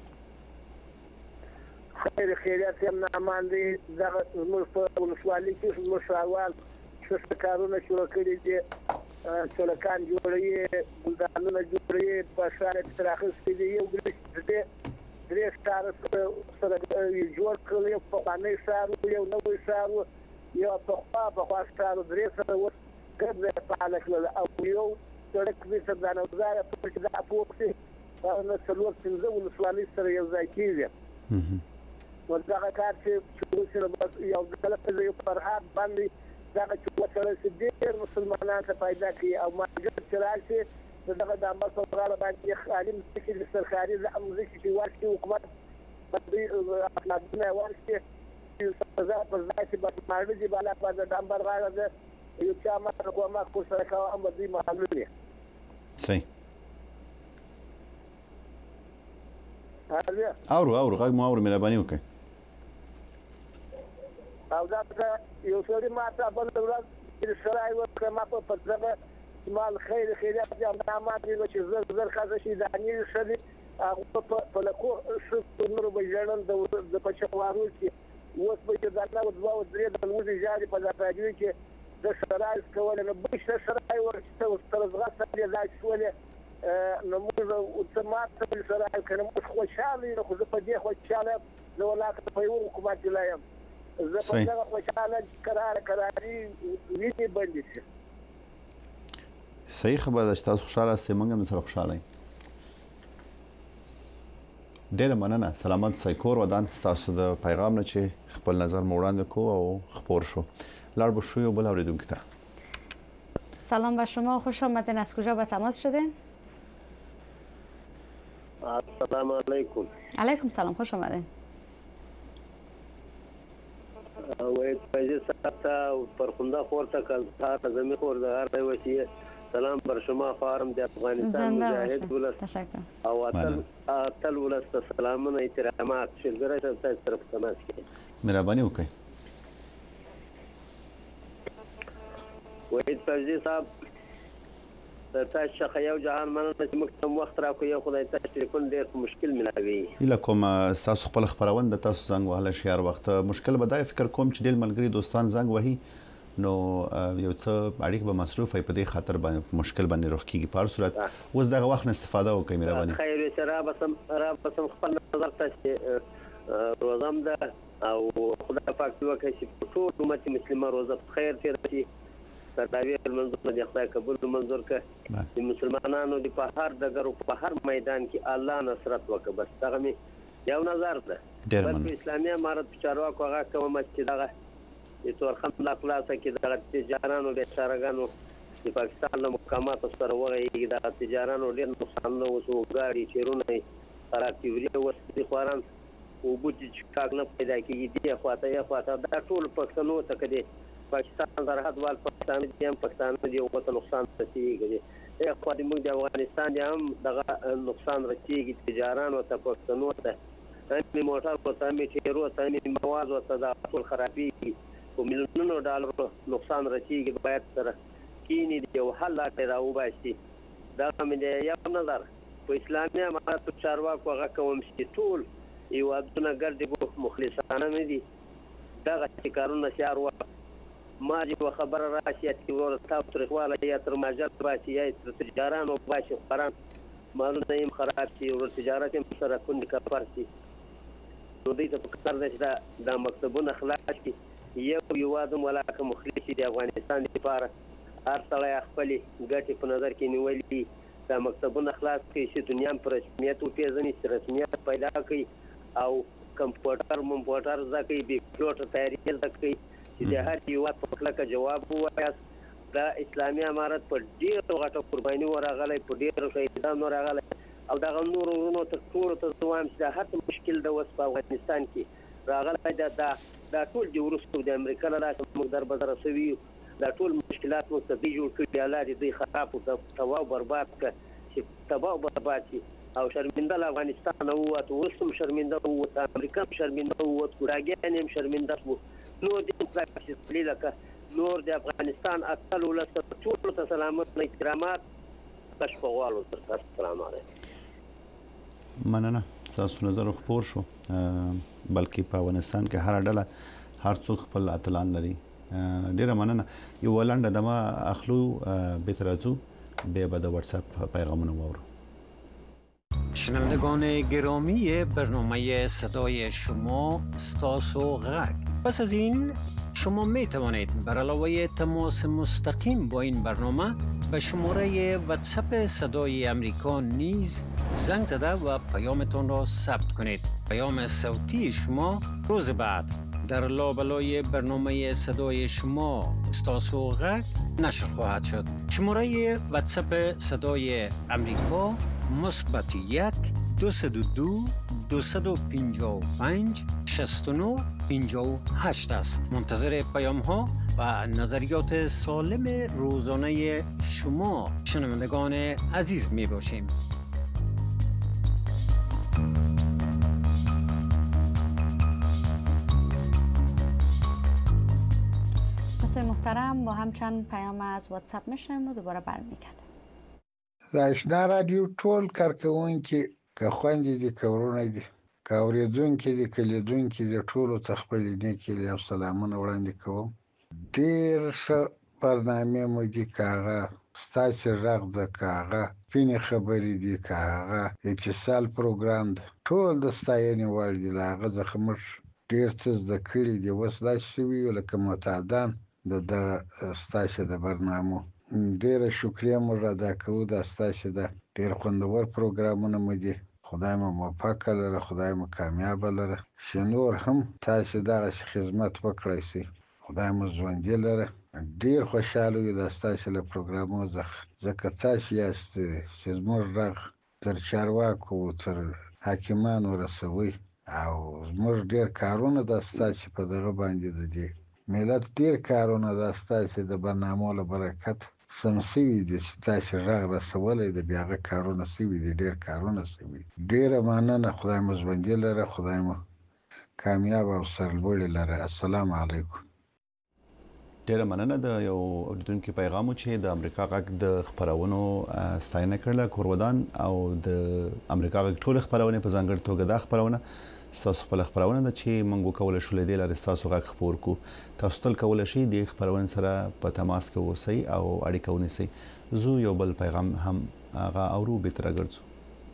خیر خیریت هم نامان دی. دغه زموږ په ولسوالۍ کې زموږ ښاروال څه کارونه شروع کړي دي. سړکان جوړوي، ګلدانونه جوړوي، په ښار کې تراخیستي دي. یو درې ښار سره جوړ کړل، یو پخوانی ښار یو نوی ښار یو پخوا ښار درې سره اوس ګډ فعاله کړل او یو سړک بیرته د نوزاره پورې چې دا پوکسي نو څلور پنځه ولسوالۍ سره یو ځای کېږي. نو دغه کار چې شروع شي بس یو دلته یو فرهاد باندې دغه چې وسره چې ډېر مسلمانان ته پیدا کړي او ماجر چې راشي دغه د عمل په غاړه باندې خالي مځکې د سرکاري مځکې چې ورکړي حکومت باندې اخلاقونه ورکړي سزا پر ځای چې باندې دي بالا باندې د امبر غاړه ده یو چا ما کومه کو سره کا هم دې معلومه صحیح اورو غږ مو اورو مهرباني وکړئ. او دا یو څوری ما ته بل ورځ چې سړی وکړه ما په پځغه مال خیریت دې ما دې چې زر خاصه شي د اني شدي هغه په لکو شو نور بجړل د پچوارو کې اوس به دا نه ودوا درې د لوزي جاري په ځاګړي کې د شرای کول نه به شرای ورته تر زغسه دې ځای شولې نو موږ اوسمات شرای کنه مو خوشاله نه خو په دې خوشاله زه ولاکه په یو حکومت لایم زه په دغه خوشاله قراري ویدي باندې شي. صحیح خبره ده چې تاسو خوشاله سئ، موږ هم سره خوشاله یو. ډېره مننه. سلامت سئ، کور ودان. تاسو د پیغام نه چې خپل نظر مو وړاندې کو او خبر شو. لاړ به شو یو بل اوریدونکو ته. سلام به شما، خوش آمدین. از کجا به تماس شدین؟ السلام علیکم. علیکم سلام، خوش آمدین. وای پایزه ساعته فرخنده خورته کلتار زمین خورده هر وسیه. سلام بر شما فارم د افغانستان مجاهد ولس تشکر او اتل ولس سلامونه احترامات شلګره تاسو طرف تماس کې مهرباني وکړئ. وحید فوزي صاحب تاسو څخه یو جهان مننه چې موږ تم وخت راکو یو خدای تاسو ټلیفون ډیر مشکل ملاوي اله کوم تاسو خپل خبرونه د تاسو زنګ وهله شهر وخت مشکل بدای فکر کوم چې ډیر ملګری دوستان زنګ وهي نو یو څه اړیک به مصروف وي په دې خاطر باندې مشکل باندې روح کیږي. په هر صورت اوس دغه وخت نه استفاده وکړئ مهرباني. خیر سره بسم خپل نظر تاسو روزم ده او خدای پاک وکړي چې ټول امت مسلمان روزه خیر تیر شي. تداوی منظور د خدای قبول منظور ک د مسلمانانو د په هر دغه په هر میدان کې الله نصرت وکړي. بس دغه می یو نظر ده په اسلامي امارت چارواکو هغه کوم چې دغه د تورخم لا خلاصه کې د تجارانو د شارګانو د پاکستان له مقاماتو سره وغږیږي. د تجارانو ډېر نقصان نو وسو غاړي چیرونه خرابتي وسې خواران او بوجي کاګ نه پیدا کیږي. د خواته دا ټول پښتنو ته کدي پاکستان درحد وال پاکستان دي هم پاکستان دي او ته نقصان رسیږي. خو د موږ د افغانستان هم دغه نقصان رسیږي تجارانو ته پښتنو ته. همې موټر په تامې چیرو ته همې مواد او تداخل خرابي او میلیونونو ډالر نقصان رسیږي باید سره کینی دی او حل راو باسي دا مې یو نظر په اسلامي اماراتو چارواکو هغه کوم چې ټول یو ادنه ګرځي مخلصانه مې دي دا کارونه شهر ما جو خبر راشي چې ورته تاسو ترخواله یا تر ماجر باسي یا تر تجارانو باسي قران مالونه یې خراب شي او تجارت هم سره کوم کفر شي نو دې ته په کار ده د مکتبونو خلاص شي یو ادم ولاکه مخلص دي افغانستان لپاره هر سړی خپل ګټې په نظر کې نیولې د مکتبونو خلاص کړي چې دنیا پر رسمیت وپېژني چې رسمیت پیدا کړي او کمپیوټر زده کړي بیکلوټ تیاری زده کړي چې د هر یو په کلکه جواب ووایاست دا اسلامي امارت په ډېرو غټو قرباني ورغلی په ډېرو شهیدانو ورغلی او دغه نورو ورونو ته ټولو ته زه وایم چې دا هر مشکل د اوس په افغانستان کې راغلی دا ټول د وروستو د امریکا له لاسه موږ دربدره سوي یو دا ټول مشکلات موږ ته دوی جوړ کړي الله دې دوی خراب او تباه او برباد کړه چې تباه او برباد شي او شرمنده له افغانستان ووت اوس هم شرمنده ووت امریکا هم شرمنده ووت ګوډاګیان هم شرمنده شو نور دې پراکټس لکه نور د افغانستان اصل ولس ټول ته سلامت او احترامات تشکرغوالو تر السلام علیکم مننه تاسو نظر خبر شو بلکې په افغانستان کې هر ډله هر څوک خپل اتلان لري ډیره مننه یو ولنډه دما اخلو به ترازو به د واتس اپ پیغامونه وورو شنوندگان گرامی برنامه صدای شما ستاسو غک پس از این شما می توانید بر علاوه تماس مستقیم با این برنامه به شماره واتساپ صدای امریکا نیز زنگ زده و پیامتان را ثبت کنید. پیام صوتی شما روز بعد در لابلای برنامه صدای شما ستاسو غک نشر خواهد شد. شماره واتساپ صدای امریکا مثبت 1-202-255 69-58 است. منتظر پیام ها و نظریات سالم روزانه شما شنوندگان عزیز می باشیم. دوستان محترم با هم چند پیام از واتساپ میشنیم و دوباره برمیگردیم. آشنا رادیو ټول کارکونکي که خوندې دي که ورونه دي که اورېدونکي دي که لیدونکي دي ټولو ته خپلې نیکې او سلامونه وړاندې کوم. ډېر ښه برنامې مو دي که هغه ستاسې غږ ده که هغه سپینې خبرې دي که هغه اتصال پروګرام ده ټول د ستاینې وړ دي. له هغه څخه موږ ډېر څه زده کړي دي. اوس داسې شوي یو لکه معتادان د دغه ستاسې د برنامو. ډیره شکریه موږ ادا کوو. دا ستاسې ده ډېر خوندور پروګرامونه مو دي. خدای مو موفقه لره، خدای مو کامیابه لره چې نور هم تاسې دغسې خدمت وکړی شئ. خدای مو ژوندي لره. ډېر خوشحاله یو دا ستاسې له پروګرامو څخه ځکه تاسې یاست چې زموږ غږ تر چارواکو تر حاکمانو رسوئ او زموږ ډېر کارونه دا ستاسې په دغه باندې د دې ملت ډېر کارونه دا ستاسې د برنامو له برکت سم شوي دي چې تاسې غږ رسولی د بیا هغه کارونه شوي دي. ډېر کارونه شوي دي. ډېره مننه. خدای مو ژوندي لره، خدای مو کامیاب او سرلوړي لره. السلام علیکم. ډیره مننه. د یو اوریدونکو پیغام چې د امریکا غږ د خبرونو ستاینه کړله کورودان او د امریکا غږ ټول خبرونه په ځانګړي توګه د خبرونه تاسو خپل خبرونه د چې موږ کول شو لیدل لري تاسو غږ خبر کو تاسو تل کول شي د خبرونه سره په تماس کې اوسئ او اړیکه ونیسئ. زه یو بل پیغام هم هغه اورو به تر ګرځو.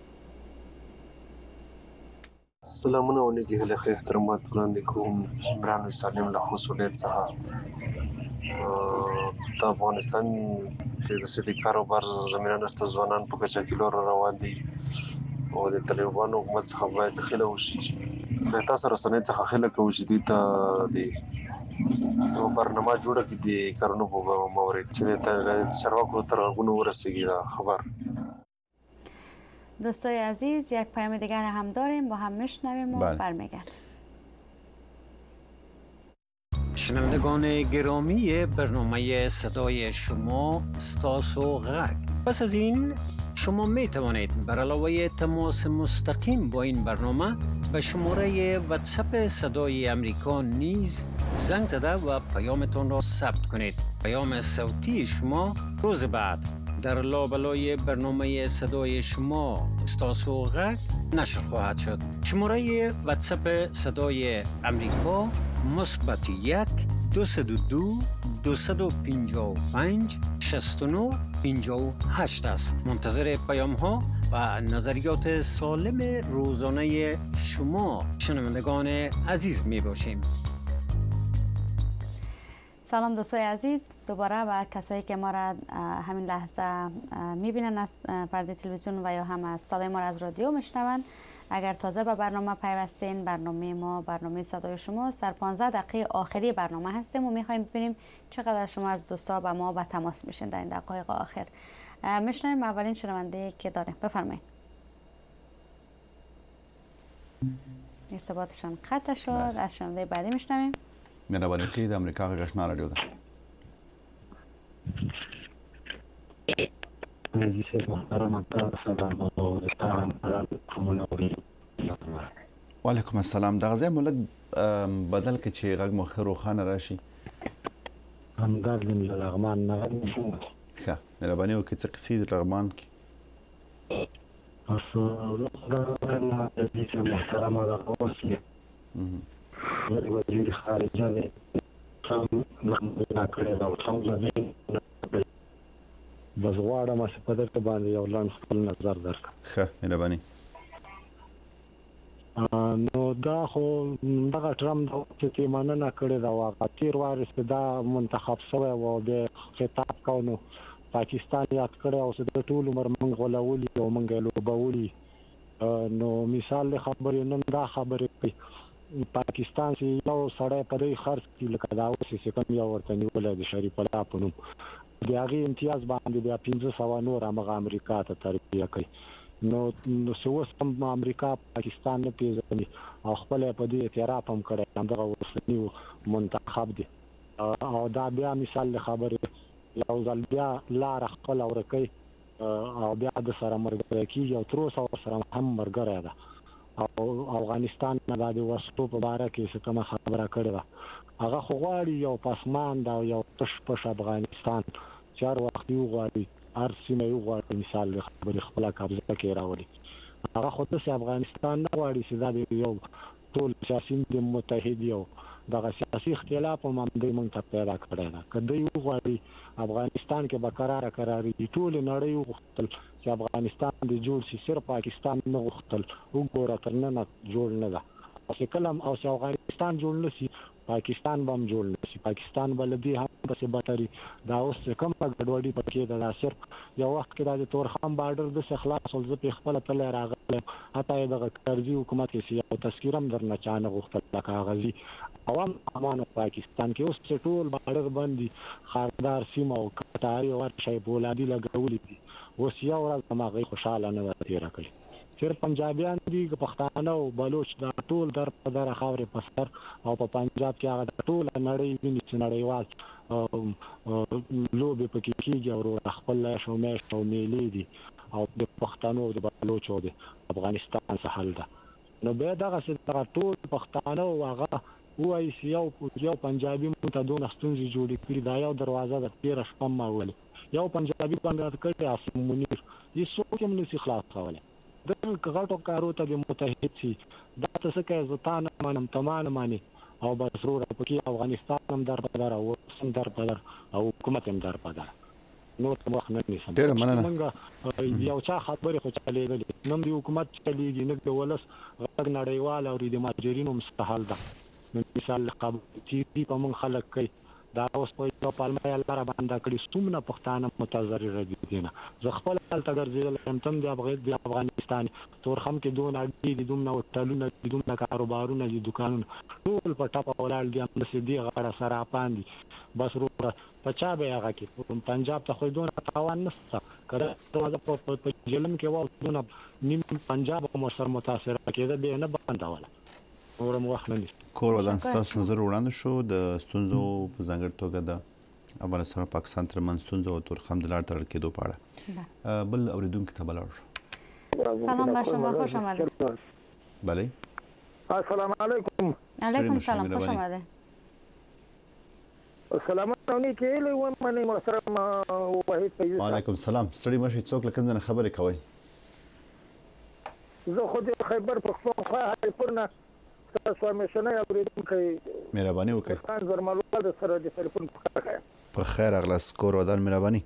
سلامونه علیکم هله احترامات وړاندې کوم. عمران سالم له خصوصیت څخه د افغانستان کې د سړي کاروبار زمينه نشته. ځوانان په کچا کیلو روان دي او د طالبانو حکومت څخه باید خله وشي. له تاسو رسنۍ څخه خله کوي چې د یو برنامه جوړه کړي د کارونو په مورید چې د چارواکو تر غوږونو ورسیږي دا خبر. دوستای عزیز یک پیام دیگر هم داریم با هم میشنویم و برمیگردیم. شنوندگان گرامی برنامه صدای شما ستاسو غک پس از این شما می توانید بر علاوه تماس مستقیم با این برنامه به شماره واتساپ صدای امریکا نیز زنگ زده و پیامتان را ثبت کنید. پیام صوتی شما روز بعد در لابلای برنامه صدای شما استاسو غک نشر خواهد شد. شماره واتساپ صدای امریکا مثبت 1 202 255 69 58 است. منتظر پیام ها و نظریات سالم روزانه شما شنوندگان عزیز می باشیم. سلام دوستای عزیز، دوباره و کسایی که ما را همین لحظه میبینن از پرده تلویزیون و یا هم از صدای ما را از رادیو میشنون. اگر تازه به برنامه پیوستین، برنامه ما برنامه صدای شما در 15 دقیقه آخری برنامه هستیم و میخوایم ببینیم چقدر شما از دوستا با ما به تماس میشین در این دقایق آخر. میشنویم اولین شنونده که داریم. بفرمایید. ارتباطشان قطع شد. از شنونده بعدی میشنویم. مهربانی کنید امریکا غږ آشنا رادیو ده. وعلیکم السلام. د غزې ملک بدل کې چې غږ مخ روخانه راشي. همدار د لغمان نه غږ. ښه مهرباني وکړئ څه قصې د لغمان کې. محترمه ده اوسې وزیر خارجه دی هم نه کړی دا هم زمین بس غواړم چې په دې باندې یو لاندې خپل نظر درکړم. ښه مهرباني. نو دا خو دغه ټرمپ چې مننه کړې دا واقع تیر وارث دا منتخب شوی و د خطاب کونو پاکستان یاد کړی او د ټول عمر موږ غولولي او موږ لوبولي. نو مثال خبرې نن دا خبرې کوي پاکستان چې یو سړی په دې خرڅ کې لکه دا اوس چې کوم یو ورته نیولای د شریف الله په نوم د هغې امتیاز باندې بیا 500 نور هغه امریکا ته تربیه کوي. نو اوس هم امریکا پاکستان نه پیژني او خپل په دې اعتراف هم کړی همدغه اوسنی منتخب دی او دا بیا مثال خبرې یو ځل بیا لاره خپل ورکوي او بیا د سره ملګری کېږي او تر اوسه ورسره هم ملګری ده. او افغانستان نه د وسلو په باره کې څه کومه خبره کړې ده هغه خو غواړي یو پاسمان دا یو پش افغانستان چې هر وخت یو غواړي هر سیمه یو غواړي مثال خبرې خپل قبضه کې راوړي. هغه خو د افغانستان نه غواړي چې دا یو ټول سیاسي متحد یو دغه سیاسي اختلاف هم د موږ ته پیدا کړی ده. که دوی وغواړي افغانستان کې به قراري ټول نړۍ وغوښتل چې افغانستان د جوړ شي صرف پاکستان نه غوښتل وګوره تر نن جوړ نه ده او چې کلم او چې افغانستان جوړ نه شي پاکستان به هم جوړ نه شي. پاکستان بلدي هم پسې بټري دا اوس کوم ګډوډي پکې ده. صرف یو وخت کې د تورخم بارډر د خلاص او زه په خپل تل راغلم حتی د کرزي حکومت کې یو تذکرم درنه چانه غوښتل کاغذي عوام امان پاکستان کې اوس ټول بارډر باندې خاردار سیمه او کټاري او شی بولادي لګولې دي. اوس یو ورځ ما خوشاله نه تیر کړی. صرف پنجابیان دي پښتانه او بلوچ دا ټول در په در خاورې پسر او په پنجاب کې هغه ټول نړۍ ویني چې نړیوال لوبې پکې کېږي او خپل شومېش او میلې دي او د پښتنو او د بلوچو د افغانستان سهل ده. نو به دغه څه ټول پښتانه او هغه وایي چې یو پنجابي مونږ ته دونه ستونزې جوړې کړي دا یو دروازه د تېره شپه ما ولې یو پنجابي باندې کړی عاصم منیر هیڅوک هم نشي خلاصولی. دغه غټو کارو ته د متحد شي دا څه کوي زتان منم تمام مانی او بس ورو پکې افغانستان هم در بدر او سم در بدر او حکومت هم در بدر نور وخت نه نشم. ډېر مننه. موږ یو چا خبرې خو چلېږي نن د حکومت چلېږي نه د ولس غږ نړیوال او د ماجرینو مستحل ده. مثال قبول چې په موږ خلک کوي دا اوس په یو پالمه لاره باندې کړي څومره پښتانه متضرر دي نه زه خپل تل ګرځېدل تم د افغانستان تورخم کې دون اړتي دي دومره وټلونه دي دومره کاروبارونه دي دکانونه ټول په ټاپه ولاړ دي هم د دې غړ سره پاندي بس ورو په چا به هغه کې پنجاب ته خو دون تاوان نشته کړه په جلم کې و دون نیم پنجاب هم سره متاثر کېده به نه بنداوله اورم وخت نه کور ودان ستاسو نظر وړاندې شو د ستونزو په ځانګړې توګه د افغانستان او پاکستان ترمنځ ستونزو او تورخم د لار تړل کېدو په اړه بل اوریدونکي ته بلار شو. سلام بر شما، خوش آمدید. بله السلام علیکم. علیکم سلام، خوش آمده. سلامونه کې له ومنه محترم وحید فیض. وعلیکم السلام. ستړي مشي څوک لکه نه خبرې کوي. زه خو د خیبر پښتونخوا هایپورنا تاسو همیشنه اوریدونکي. مهرباني وکړئ. خان زرمالو د سره د ټلیفون په خیر اغلاس کور ودان مهرباني.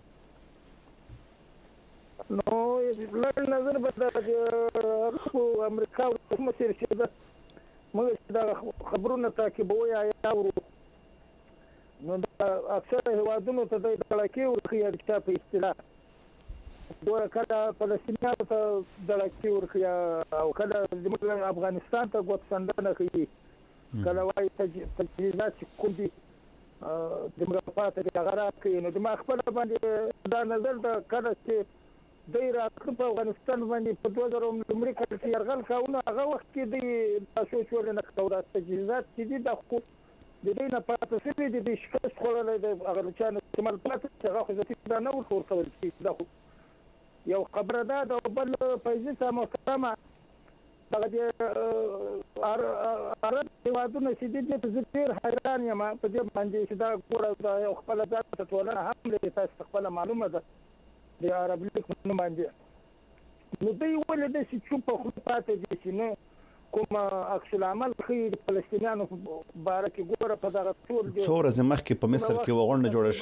نو لړ نظر بدل امریکا او مسیر چې دا موږ دا خبرونه تعقیبوي یا نو دا اکثر هوادونو ته د دړکې ورخي د په اصطلاح دوه کله فلسطینیانو ته دړکې ورخي او کله د افغانستان ته غوښتنه کوي کله وايي تجهیزات کوم دي د مغفات د غرات کوي نو د مخبل باندې دا نظر د کله چې د راکړ په افغانستان باندې په 2000 امریکا کې يرغل کاونه هغه وخت کې د تاسو چول نه کاوه تجهیزات چې د خو د دې نه پاتې شوی د شکست خلل د هغه چا استعمال پاتې هغه خو ځکه دا نه ورکول کېږي دا خو یو خبره ده د بل پیسې محترمه هغه د عرب هیوادونو چې د ډېر حیران یم په دې باندې چې دا ګوره دا یو خپل ذات ته ټولنه هم له تاسو خپل معلومه ده د عرب لیگ په نوم باندې نو دوی ولې د چې په خپل پاتې دي چې نه کوم عکس العمل خي د فلسطینیانو بارکه ګوره په دغه ټول دي څو ورځې مخکې په مصر کې وغړنه جوړه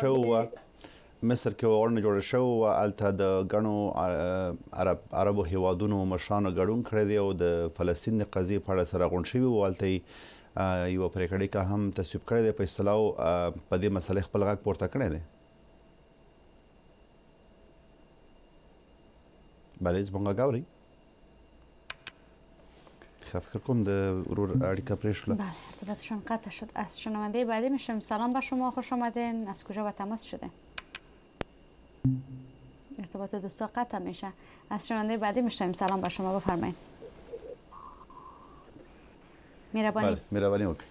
شو او الته د غنو عربو هیوادونو مشرانو ګډون کړی دی او د فلسطین د قضیې په اړه سره غونډ شوی او الته یو پریکړه کا هم تصویب کړی دی په اصطلاح په دې مسلې خپل غږ پورته کړی دی. بله زمونږ غاوري فکر کنم ورور اریکا پریشله. بله ارتباطشون قطع شد. از شنونده بعدی میشم. سلام به شما، خوش آمدین. از کجا با تماس شده؟ ارتباط دوستا قطع میشه. از شنونده بعدی میشم. سلام به شما، بفرمایید. مهربانی. بله مهربانی اوکی.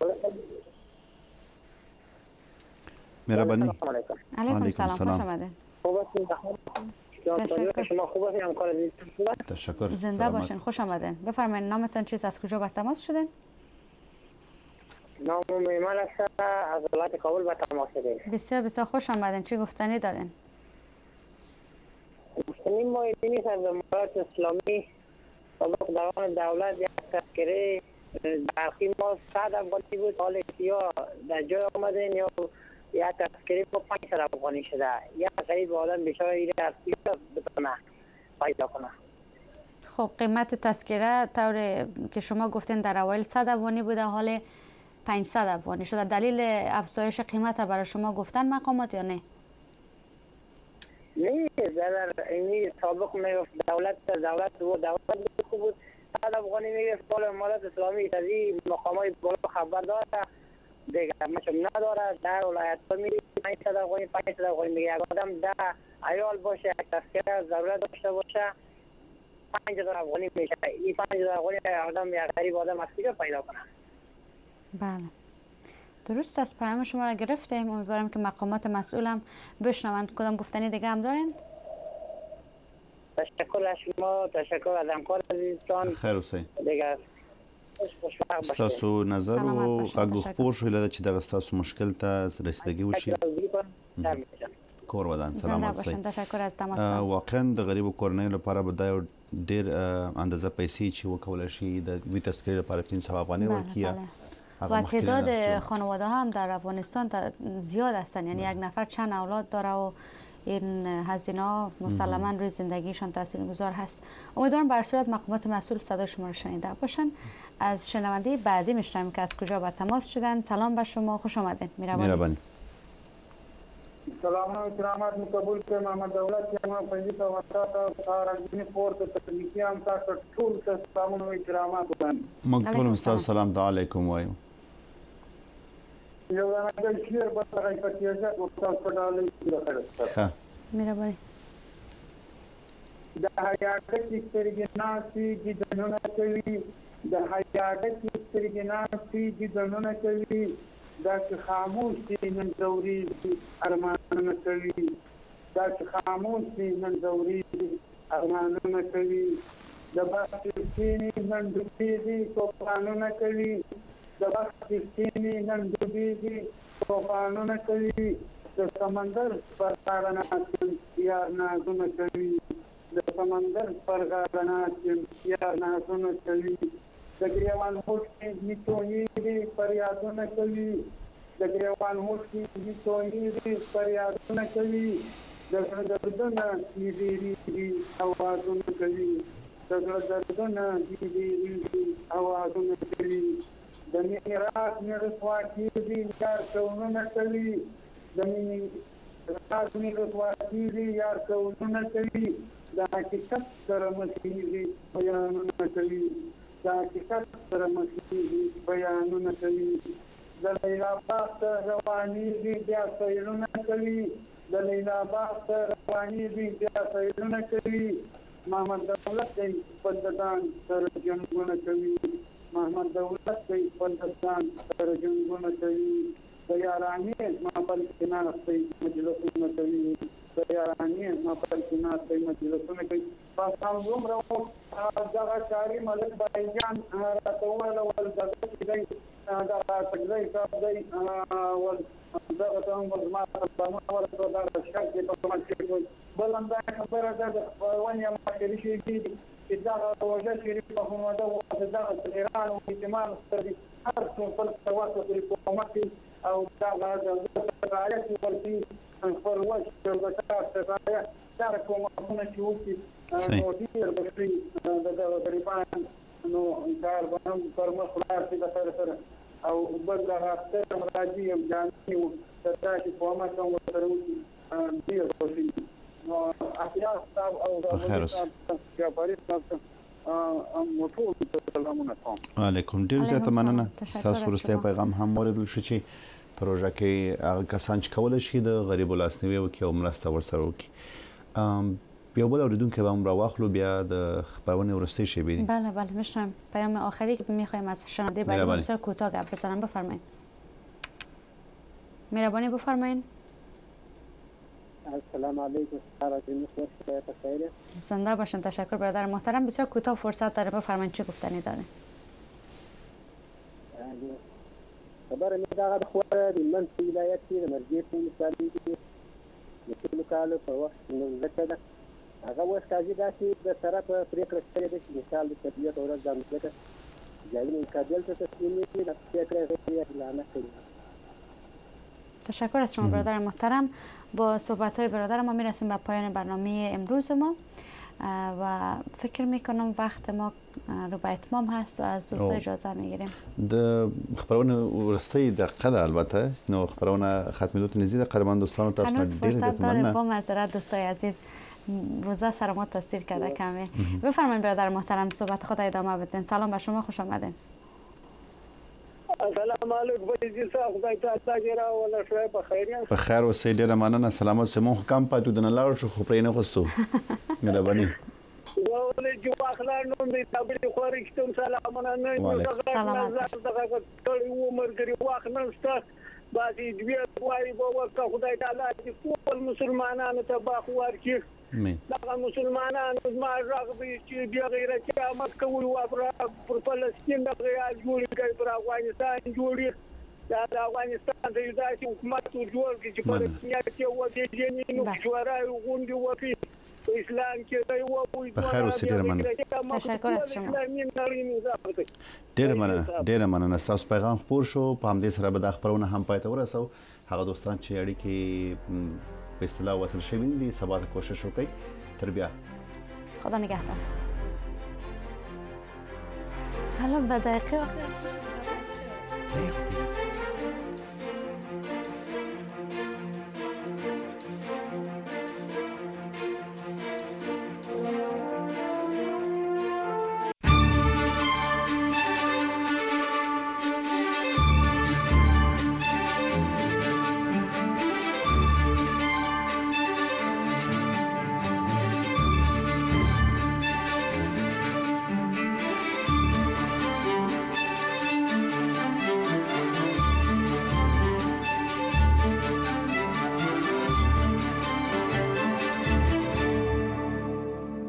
مهربانی. علیکم سلام، خوش آمدین. شما خوب هستید؟ همکار تشکر. زنده باشین، خوش آمدین. بفرمایید نامتون چیست؟ از کجا به تماس شدین؟ نام ایمان است، از ولایت کابل به تماس شدین. بسیار بسیار خوش آمدین. چی گفتنی دارین؟ گفتنی ما اینی است از امارات اسلامی سابق دوران دولت یک تذکره برخی ما 100 افغانی بود، حال یا در جای آمدین یا یا تذکری با 500 افغانی شده یا غریب آدم بیچاره این ارسی بتونه پیدا کنه. خب قیمت تذکره طور که شما گفتین در اوایل 100 افغانی بوده حال 500 افغانی شده. دلیل افزایش قیمت برای شما گفتن مقامات یا نه؟ نه در اینی سابق میگفت دولت بود 100 افغانی میگفت حال امارات اسلامی تازی مقامات بالا خبر داره دیگه مشم نداره. در ولایت ها میری 500 افغانی میگه اگر آدم ده عیال باشه یک تذکره ضرورت داشته باشه 5000 افغانی میشه. این 5000 افغانی آدم یک غریب آدم از کجا پیدا کنه؟ بله درست است. پیام شما را گرفتیم. امیدوارم که مقامات مسئولم بشنوند. کدام گفتنی دیگه هم دارین؟ تشکر از شما، تشکر از همکار عزیزتان. خیر اوسئ. دیگه ستاسو نظر او غږ خپور شو لږ چې د ستاسو مشکل ته رسیدګي وشي. کور ودان سلامت اوسئ. تشکر از تماس. واقعا د غریب کورنۍ لپاره به دا ډیر اندازه پیسې چې وکول شي د وی تذکره لپاره 300 افغانی ورکیه و تعداد خانواده ها هم در افغانستان زیاد هستند. یعنی یک نفر چند اولاد داره و این هزینه مسلما روی زندگیشان تاثیرگذار هست. امیدوارم بر صورت مقامات مسئول صدای شما را شنیده باشن. از شنونده بعدی میشنویم که از کجا با تماس شدن. سلام به شما، خوش آمدید. مهربانی. سلام و کرامت قبول کنم. محمد دولت یم پنځه سو تا راځنی پورته تکنیکی هم تاسو ټول سلام و کرامت وکړم. مقبول سلام علیکم وایو. یو دا شیر په تاګه پاتیږي او تاسو ډالې ښه مهرباني. د حیات کې سترګې ناسي د دنونه کوي د حیات کې سترګې ناسي د دنونه کوي دا چې خاموش دي نن زوري ارمانونه کوي دا چې خاموش دي نن زوري ارمانونه کوي د بخت سپینې نن ډوبېږي طوفانونه کوي د بخت سپینې نن ډوبېږي طوفانونه کوي د سمندر پر غاړه ناست یار نازونه کوي د سمندر پر غاړه ناست یار نازونه کوي د ګریوان اوښکې میتونېږي فریادونه کوي د ګریوان اوښکې میتونېږي فریادونه کوي د زړه دردونه ډېرېږي اوازونه کوي د زړه دردونه ډېرېږي اوازونه کوي د مینې راز مې رسوا کېږي یار کونونه کوي د مینې راز مې رسوا کېږي یار کونونه کوي د حقیقت سره مخېږي بیانونه کوي د حقیقت سره مخېږي بیانونه کوي د لیلا باغ ته روانېږي بیا سیلونه کوي د لیلا باغ ته روانېږي بیا سیلونه کوي محمد دولت دی خپل د ځان سره جنګونه کوي محمد دولت دی خپل د ځان سره جنګونه کوي د یارانې محفل کې ناست دی مجلسونه کوي د یارانې محفل کې ناست دی مجلسونه کوي بس همدومره دغه کاري ملک بایجان راته وویل ول دغه چې دی دغه تکځی صاحب دی دغه ته هم زما سلامونه ورته دغه شک دی په کومه کې بل همدا خبره ده د ونې ماخري شوي دي چې دغه روژه شریفه محمده دغه ایران او احتمال سترګې هر څوک خپل تواصل پرې کومک کوي او دغه رعایت ورکړي پر وجه د رعایت سره کومکونه چې وکړي نو ډېر به ښه د دغه غریبان نو کار به هم پر مخ ولاړ شي د سره سره او بل دغه اختر راځي او جانبي و د داسې کومک هم ورسره وکړي ډېر به ښه نو احیا صاحب او بخیر اوسئ. علیکم ډیر زیاته مننه تاسو وروستی پیغام هم اوریدل شو چې پروژه کې هغه کسان چې کولای شي د غریبو لاسنیوي وکړي او مرسته ورسره وکړي بیا بل اوریدونکو به هم راواخلو بیا د خبرونه ورستی شي ببینیم. بله میشنم پیام آخری که میخوایم از شنونده بعدی بسیار کوتاه گپ بزنم بفرمایید. مهربانی بفرمایید. السلام علیکم خیره. زنده باشین. تشکر برادر محترم. بسیار کوتاه فرصت داره بفرمایید چه گفتنی داره. خبر مې دا د خو د منځ ولایت کې د مرګي په مثالي کې د ټولو کالو په وخت نو لکه دا هغه وخت چې داسې د طرف پریکړه کړې ده چې مثال د طبيعت او ځان لکه ځایونه کابل ته تسلیم دي د فکر اعلان کړی. تشکر از شما برادر محترم. با صحبت‌های برادر ما میرسیم به پایان برنامه امروز ما و فکر میکنم وقت ما رو به اتمام هست و از دوستان اجازه میگیریم. د خبرونه ورستی دقیقه ده البته نو خبرونه ختمیدو ته نزدیک قربان دوستان تاسو ډیر زیات مننه. با معذرت دوستای عزیز روزه سر ما تاثیر کرده کمه. بفرمایید برادر محترم صحبت خود ادامه بدین. سلام به شما خوش آمدین. السلام علیکم بچی صاحب خدای تاسو جره ولا شوي په خیریه په خیر اوسئ ډیره مننه. سلامت سمو کم پاتو د نه لاړ شو خو پرې نه غوستو مهرباني. ولې جو اخلار نو دې تبرې خوري کوم سلامونه نه سلامت دغه ټول عمر ګری واخ نشته باسي دوی وایي په وخت خدای تعالی چې ټول مسلمانانو ته باخوار کړي. دغه مسلمانانو ما راغبي چې بیا غیرت قیامت کوي او پر فلسطین د غیال جوړي کوي پر افغانستان جوړي دا د افغانستان د یوځای حکومت جوړ کړي چې په کې وځي جنینو شورای غونډي وکړي اسلام کې دی او بخیر اوسئ ډیره مننه. تشکر از شما. ډیره مننه. تاسو پیغام خپور شو په همدې سره به د خبرونه هم پاتې ورسو. هغه دوستان چې اړیکې په اصطلاح وصل شوي دي سبا ته کوشش وکړئ. تر بیا خدا نگهدار. حالا به دقیقه